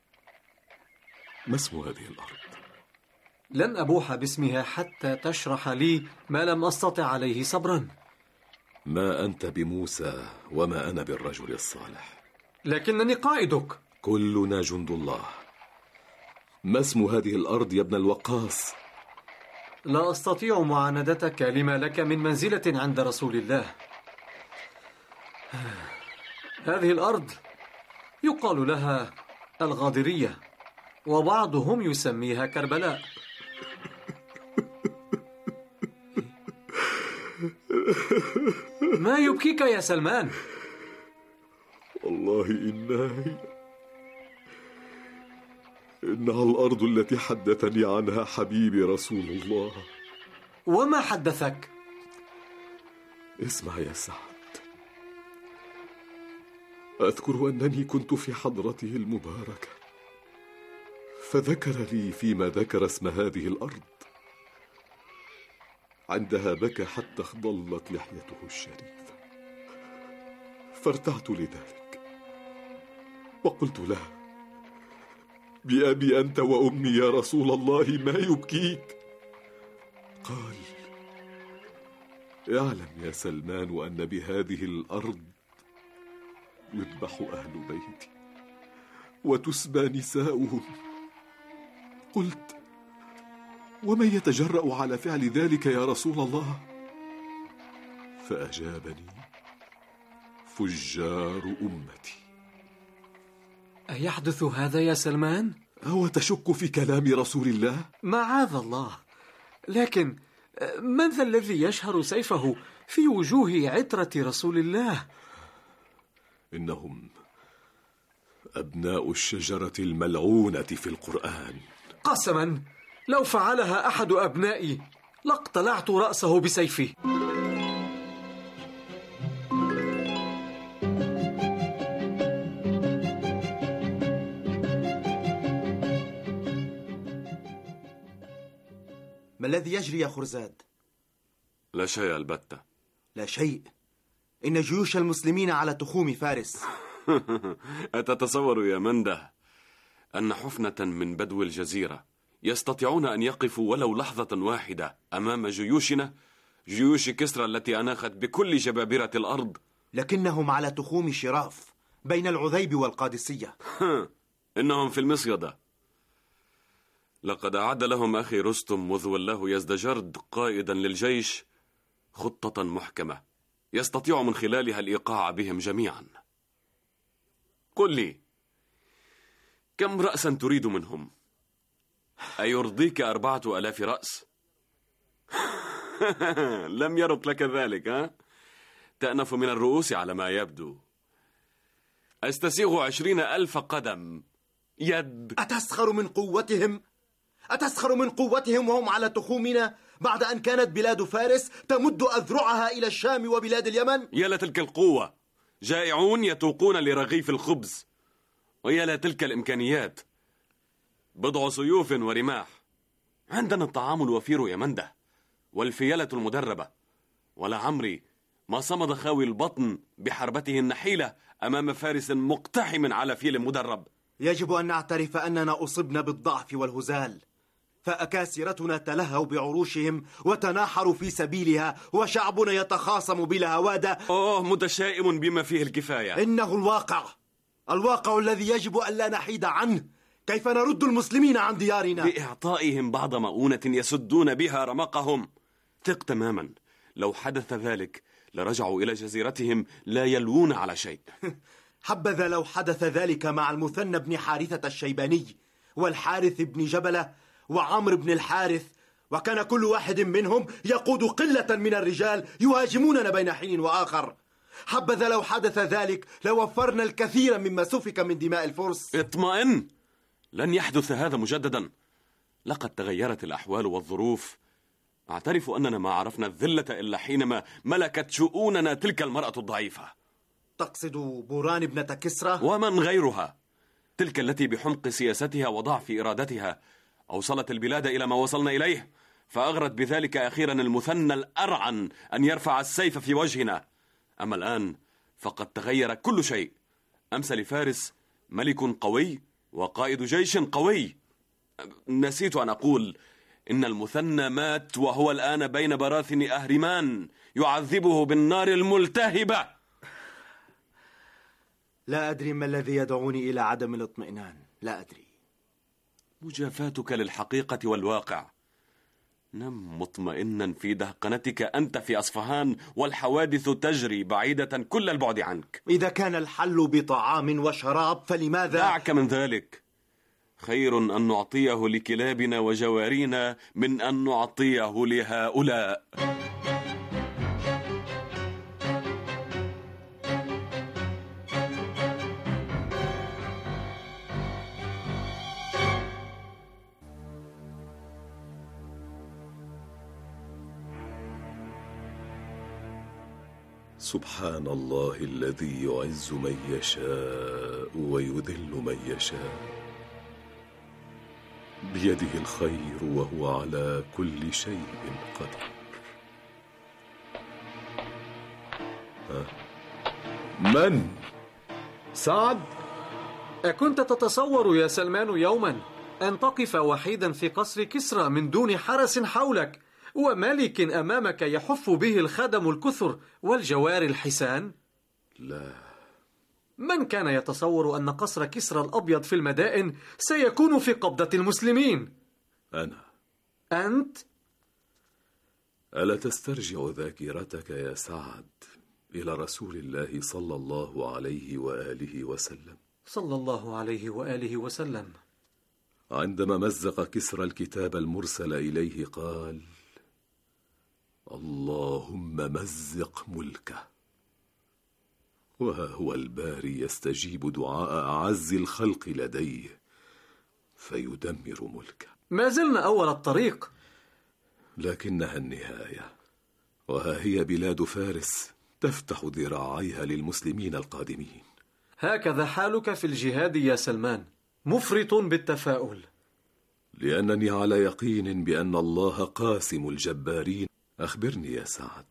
ما اسم هذه الأرض؟ لن أبوح باسمها حتى تشرح لي ما لم أستطع عليه صبرا. ما أنت بموسى وما أنا بالرجل الصالح. لكنني قائدك. كلنا جند الله. ما اسم هذه الأرض يا ابن الوقاص؟ لا أستطيع معاندتك لما لك من منزلة عند رسول الله. هذه الأرض يقال لها الغاضرية، وبعضهم يسميها كربلاء. ما يبكيك يا سلمان؟ والله إنها الأرض التي حدثني عنها حبيبي رسول الله. وما حدثك؟ اسمع يا سعد، أذكر أنني كنت في حضرته المباركة، فذكر لي فيما ذكر اسم هذه الأرض. عندها بكى حتى اخضلت لحيته الشريفة، فارتعت لذلك وقلت له: بأبي أنت وأمي يا رسول الله، ما يبكيك؟ قال: اعلم يا سلمان أن بهذه الأرض يذبح أهل بيتي وتسبى نساؤهم. قلت: ومن يتجرأ على فعل ذلك يا رسول الله؟ فأجابني: فجار أمتي. أيحدث هذا يا سلمان؟ أو تشك في كلام رسول الله؟ معاذ الله، لكن من ذا الذي يشهر سيفه في وجوه عترة رسول الله؟ إنهم أبناء الشجرة الملعونة في القرآن. قسما لو فعلها أحد أبنائي لاقتلعت رأسه بسيفي. ما الذي يجري يا خرزاد؟ لا شيء البتة. لا شيء؟ إن جيوش المسلمين على تخوم فارس. أتتصور يا منده أن حفنة من بدو الجزيرة يستطيعون أن يقفوا ولو لحظة واحدة أمام جيوشنا، جيوش كسرى التي أناخت بكل جبابرة الأرض؟ لكنهم على تخوم شراف بين العذيب والقادسية. إنهم في المصيدة. لقد أعد لهم أخي رستم مذ ولاه يزدجرد قائدا للجيش خطة محكمة يستطيع من خلالها الإيقاع بهم جميعا. قل لي، كم رأسا تريد منهم؟ أيرضيك 4000 رأس؟ لم يرق لك ذلك، ها؟ تأنف من الرؤوس على ما يبدو. أستسيغ 20,000 قدم يد. أتسخر من قوتهم؟ أتسخر من قوتهم وهم على تخومنا بعد أن كانت بلاد فارس تمد أذرعها إلى الشام وبلاد اليمن؟ يا لتلك القوة، جائعون يتوقون لرغيف الخبز. ويا لتلك الإمكانيات، بضع سيوف ورماح. عندنا الطعام الوفير يا منده، والفيلة المدربة. ولعمري ما صمد خاوي البطن بحربته النحيلة أمام فارس مقتحم على فيل مدرب. يجب أن نعترف أننا أصبنا بالضعف والهزال، فأكاسرتنا تلهوا بعروشهم وتناحروا في سبيلها، وشعبنا يتخاصم بلا هوادة. متشائم بما فيه الكفاية. إنه الواقع الذي يجب أن لا نحيد عنه. كيف نرد المسلمين عن ديارنا؟ بإعطائهم بعض مؤونة يسدون بها رمقهم. ثق تماما، لو حدث ذلك لرجعوا إلى جزيرتهم لا يلوون على شيء. حبذا لو حدث ذلك مع المثنى بن حارثة الشيباني والحارث بن جبلة وعمرو بن الحارث، وكان كل واحد منهم يقود قلة من الرجال يهاجموننا بين حين وآخر. حبذا لو حدث ذلك لوفرنا الكثير مما سفك من دماء الفرس. اطمئن، لن يحدث هذا مجددا. لقد تغيرت الأحوال والظروف. أعترف أننا ما عرفنا الذلة إلا حينما ملكت شؤوننا تلك المرأة الضعيفة. تقصد بوران ابنة كسرى؟ ومن غيرها، تلك التي بحمق سياستها وضعف إرادتها أوصلت البلاد إلى ما وصلنا إليه، فأغرت بذلك أخيرا المثنى الأرعن أن يرفع السيف في وجهنا. أما الآن فقد تغير كل شيء. أمس لفارس ملك قوي وقائد جيش قوي. نسيت أن أقول إن المثنى مات وهو الآن بين براثن أهرمان يعذبه بالنار الملتهبة. لا أدري ما الذي يدعوني إلى عدم الاطمئنان، لا أدري. مجافاتك للحقيقة والواقع. نم مطمئنا في دهقنتك أنت في أصفهان، والحوادث تجري بعيدة كل البعد عنك. إذا كان الحل بطعام وشراب فلماذا؟ دعك من ذلك. خير أن نعطيه لكلابنا وجوارينا من أن نعطيه لهؤلاء. سبحان الله الذي يعز من يشاء ويذل من يشاء، بيده الخير وهو على كل شيء قدير. من؟ سعد؟ أكنت تتصور يا سلمان يوما أن تقف وحيدا في قصر كسرى من دون حرس حولك وملك أمامك يحف به الخدم الكثر والجوار الحسان؟ لا. من كان يتصور أن قصر كسرى الأبيض في المدائن سيكون في قبضة المسلمين؟ أنا. أنت؟ ألا تسترجع ذاكرتك يا سعد إلى رسول الله صلى الله عليه وآله وسلم؟ صلى الله عليه وآله وسلم. عندما مزق كسرى الكتاب المرسل إليه قال: اللهم مزق ملكه. وها هو الباري يستجيب دعاء أعز الخلق لديه فيدمر ملكه. ما زلنا أول الطريق، لكنها النهاية. وها هي بلاد فارس تفتح ذراعيها للمسلمين القادمين. هكذا حالك في الجهاد يا سلمان، مفرط بالتفاؤل. لأنني على يقين بأن الله قاسم الجبارين. أخبرني يا سعد،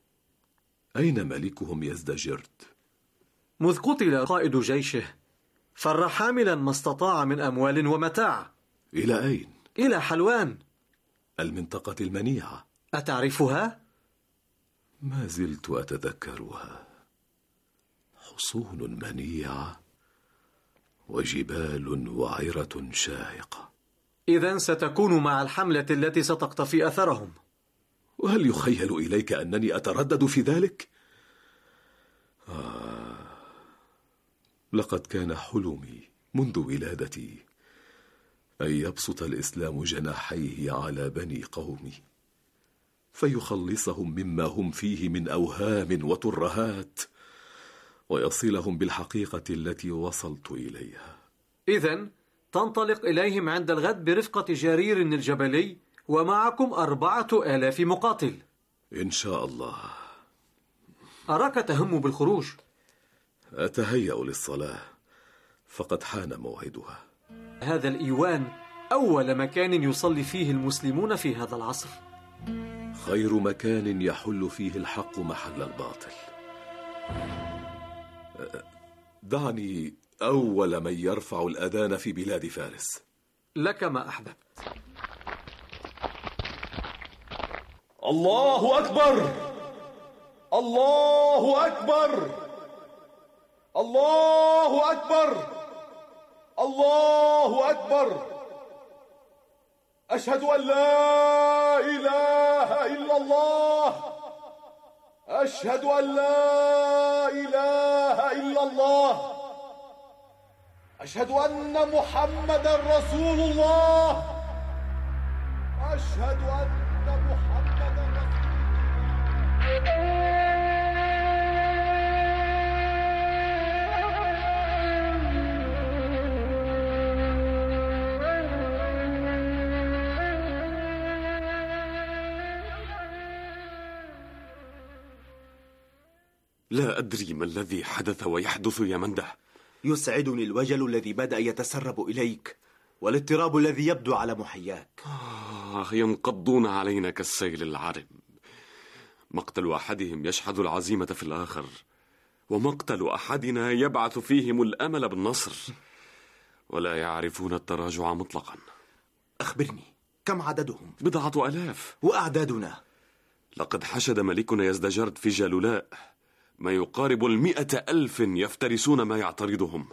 أين ملكهم يزدجرد؟ مذ قتل قائد جيشه فر حاملا ما استطاع من أموال ومتاع. إلى أين؟ إلى حلوان، المنطقة المنيعة. أتعرفها؟ ما زلت أتذكرها. حصون منيعة وجبال وعرة شاهقة. إذن ستكون مع الحملة التي ستقتفي أثرهم. وهل يخيل إليك أنني أتردد في ذلك؟ لقد كان حلمي منذ ولادتي أن يبسط الإسلام جناحيه على بني قومي فيخلصهم مما هم فيه من أوهام وترهات ويصلهم بالحقيقة التي وصلت إليها. إذن تنطلق إليهم عند الغد برفقة جرير الجبلي ومعكم 4000 مقاتل. إن شاء الله. أراك تهم بالخروج. أتهيأ للصلاة فقد حان موعدها. هذا الإيوان أول مكان يصلي فيه المسلمون في هذا العصر. خير مكان يحل فيه الحق محل الباطل. دعني أول من يرفع الأذان في بلاد فارس. لك ما أحببت. الله أكبر، الله أكبر، الله أكبر، الله أكبر. أشهد أن لا إله إلا الله، أشهد أن لا إله إلا الله، أشهد أن محمدا رسول الله، أشهد أن محمدا رسول الله. لا أدري ما الذي حدث ويحدث يا منده. يسعدني الوجل الذي بدأ يتسرب إليك والاضطراب الذي يبدو على محياك. ينقضون علينا كالسيل العرب. مقتل أحدهم يشحذ العزيمة في الآخر، ومقتل أحدنا يبعث فيهم الأمل بالنصر، ولا يعرفون التراجع مطلقا. أخبرني، كم عددهم؟ 10,000. وأعدادنا؟ لقد حشد ملكنا يزدجرد في جالولاء ما يقارب 100,000 يفترسون ما يعترضهم.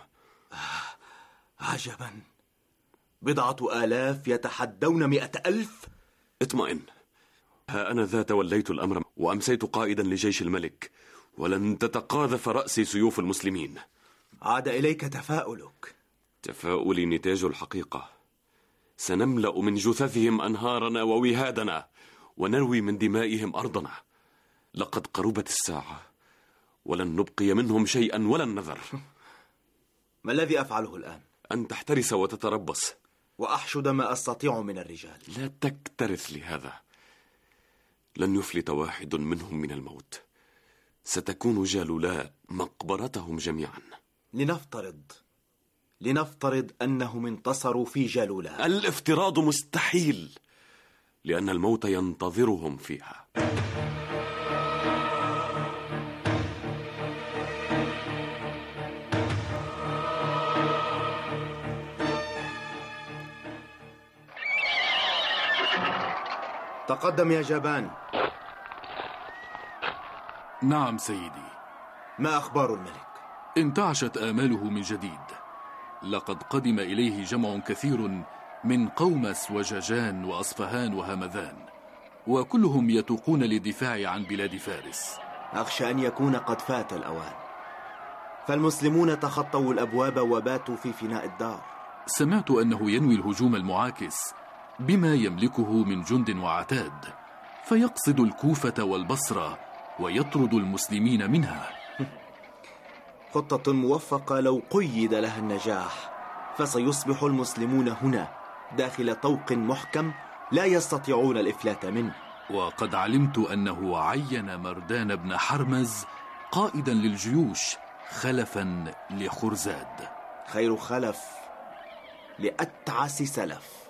عجبا، 10,000 يتحدون 100,000؟ اطمئن، ها أنا ذا توليت الأمر وأمسيت قائدا لجيش الملك، ولن تتقاذف رأسي سيوف المسلمين. عاد إليك تفاؤلك. تفاؤلي نتاج الحقيقة. سنملأ من جثثهم أنهارنا ووهادنا، ونروي من دمائهم أرضنا. لقد قربت الساعة، ولن نبقي منهم شيئا ولن نذر. ما الذي أفعله الآن؟ أن تحترس وتتربص، وأحشد ما أستطيع من الرجال. لا تكترث لهذا. لن يفلت واحد منهم من الموت. ستكون جالولاء مقبرتهم جميعا. لنفترض أنهم انتصروا في جالولاء. الافتراض مستحيل، لأن الموت ينتظرهم فيها. تقدم يا جبان. نعم سيدي. ما أخبار الملك؟ انتعشت آماله من جديد. لقد قدم إليه جمع كثير من قومس وجاجان وأصفهان وهمذان، وكلهم يتوقون للدفاع عن بلاد فارس. أخشى أن يكون قد فات الأوان، فالمسلمون تخطوا الأبواب وباتوا في فناء الدار. سمعت أنه ينوي الهجوم المعاكس بما يملكه من جند وعتاد، فيقصد الكوفة والبصرة ويطرد المسلمين منها. خطة موفقة لو قيد لها النجاح، فسيصبح المسلمون هنا داخل طوق محكم لا يستطيعون الإفلات منه. وقد علمت أنه عين مردان بن حرمز قائدا للجيوش خلفا لخرزاد. خير خلف لأتعس سلف.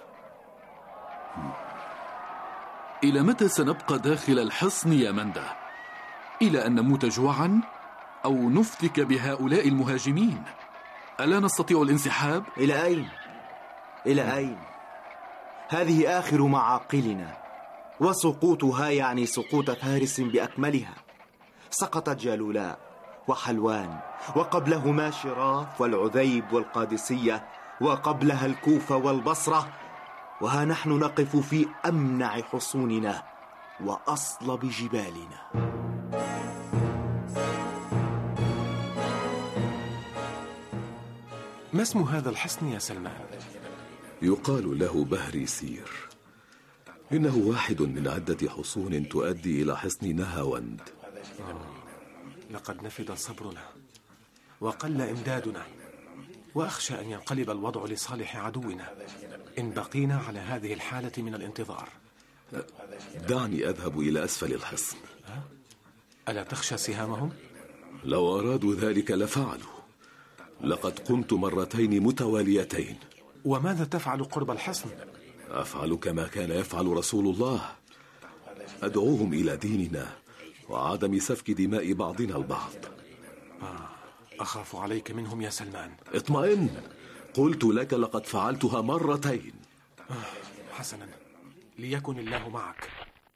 إلى متى سنبقى داخل الحصن يا منده؟ إلى أن نموت جوعا أو نفتك بهؤلاء المهاجمين؟ ألا نستطيع الانسحاب؟ إلى أين؟ إلى أين؟ هذه آخر معاقلنا، وسقوطها يعني سقوط فارس بأكملها. سقطت جالولاء وحلوان، وقبلهما شراف والعذيب والقادسية، وقبلها الكوفة والبصرة، وها نحن نقف في أمنع حصوننا وأصلب جبالنا. ما اسم هذا الحصن يا سلمان؟ يقال له بهريسير. إنه واحد من عدة حصون تؤدي إلى حصن نهاوند. لقد نفد صبرنا وقل إمدادنا، وأخشى أن ينقلب الوضع لصالح عدونا إن بقينا على هذه الحالة من الانتظار. دعني أذهب إلى أسفل الحصن. ألا تخشى سهامهم؟ لو أرادوا ذلك لفعلوا. لقد قمت مرتين متواليتين. وماذا تفعل قرب الحصن؟ أفعل كما كان يفعل رسول الله، أدعوهم إلى ديننا وعدم سفك دماء بعضنا البعض. أخاف عليك منهم يا سلمان. اطمئن، قلت لك لقد فعلتها مرتين. حسنا، ليكن الله معك.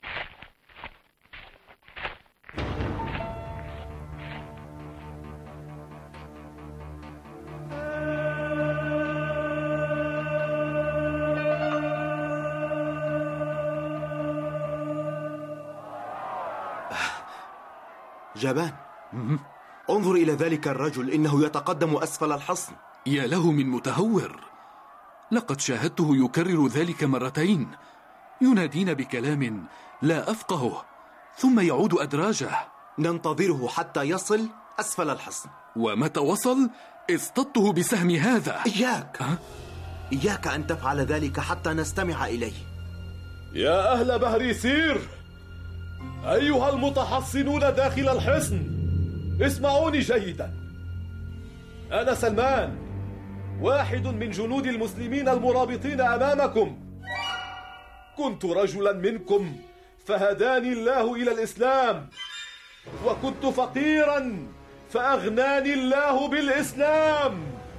جبان، انظر إلى ذلك الرجل، إنه يتقدم أسفل الحصن. يا له من متهور، لقد شاهدته يكرر ذلك مرتين، ينادينا بكلام لا أفقهه ثم يعود أدراجه. ننتظره حتى يصل أسفل الحصن، ومتى وصل اصطدته بسهم هذا. إياك أن تفعل ذلك حتى نستمع إليه. يا أهل بهريسير، أيها المتحصنون داخل الحصن، اسمعوني جيدا. أنا سلمان، واحد من جنود المسلمين المرابطين أمامكم. كنت رجلا منكم فهداني الله إلى الإسلام، وكنت فقيرا فأغناني الله بالإسلام.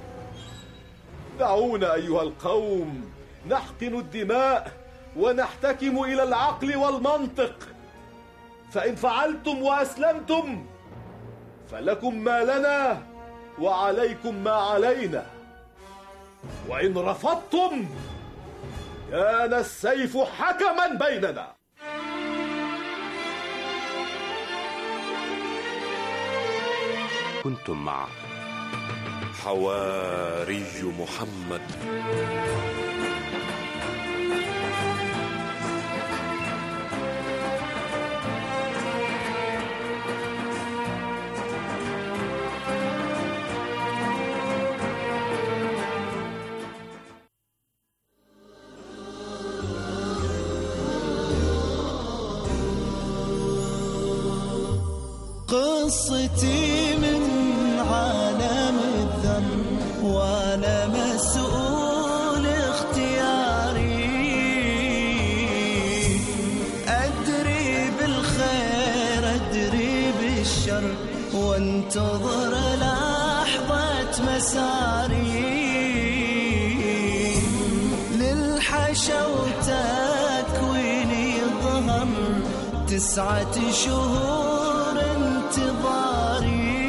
دعونا أيها القوم نحقن الدماء ونحتكم إلى العقل والمنطق، فإن فعلتم وأسلمتم فلكم ما لنا وعليكم ما علينا، وإن رفضتم كان السيف حكما بيننا. كنتم مع حواري محمد. قصتي من عالم الذنب وانا مسؤول اختياري، ادري بالخير ادري بالشر وانتظر لحظة مساري. للحشا وتكويني ظهر 9 شهور انتظاري،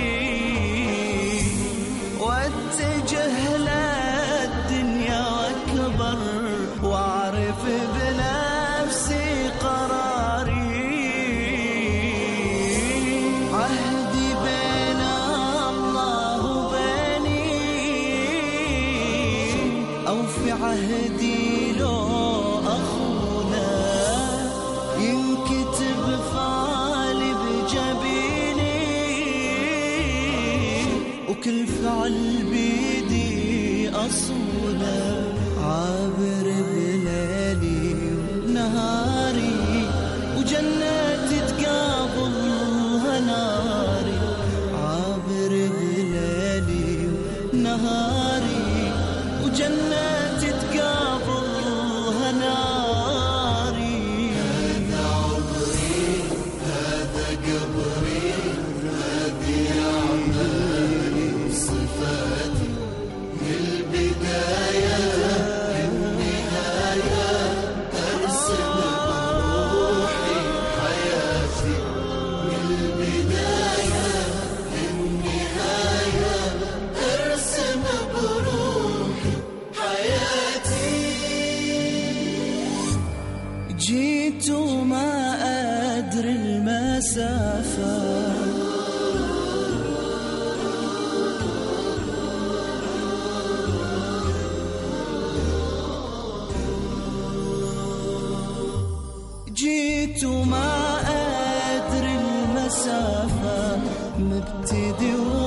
واتجه للدنيا واكبر واعرف بنفسي قراري. عهدي بين الله وبيني، اوفي عهدي لو اخونا ينكتب فالي بجبيني، وكل فعل بيدي أصونه. عابر بليلي ونهاري وجنتي تقابلها ناري. عابر بليلي ونهاري وجنتي تقابلها ناري. هذا عمري هذا قبري، هذه أعمالي وصفاتي. جيت وما أدري المسافة جيت وما أدري المسافة مبتدي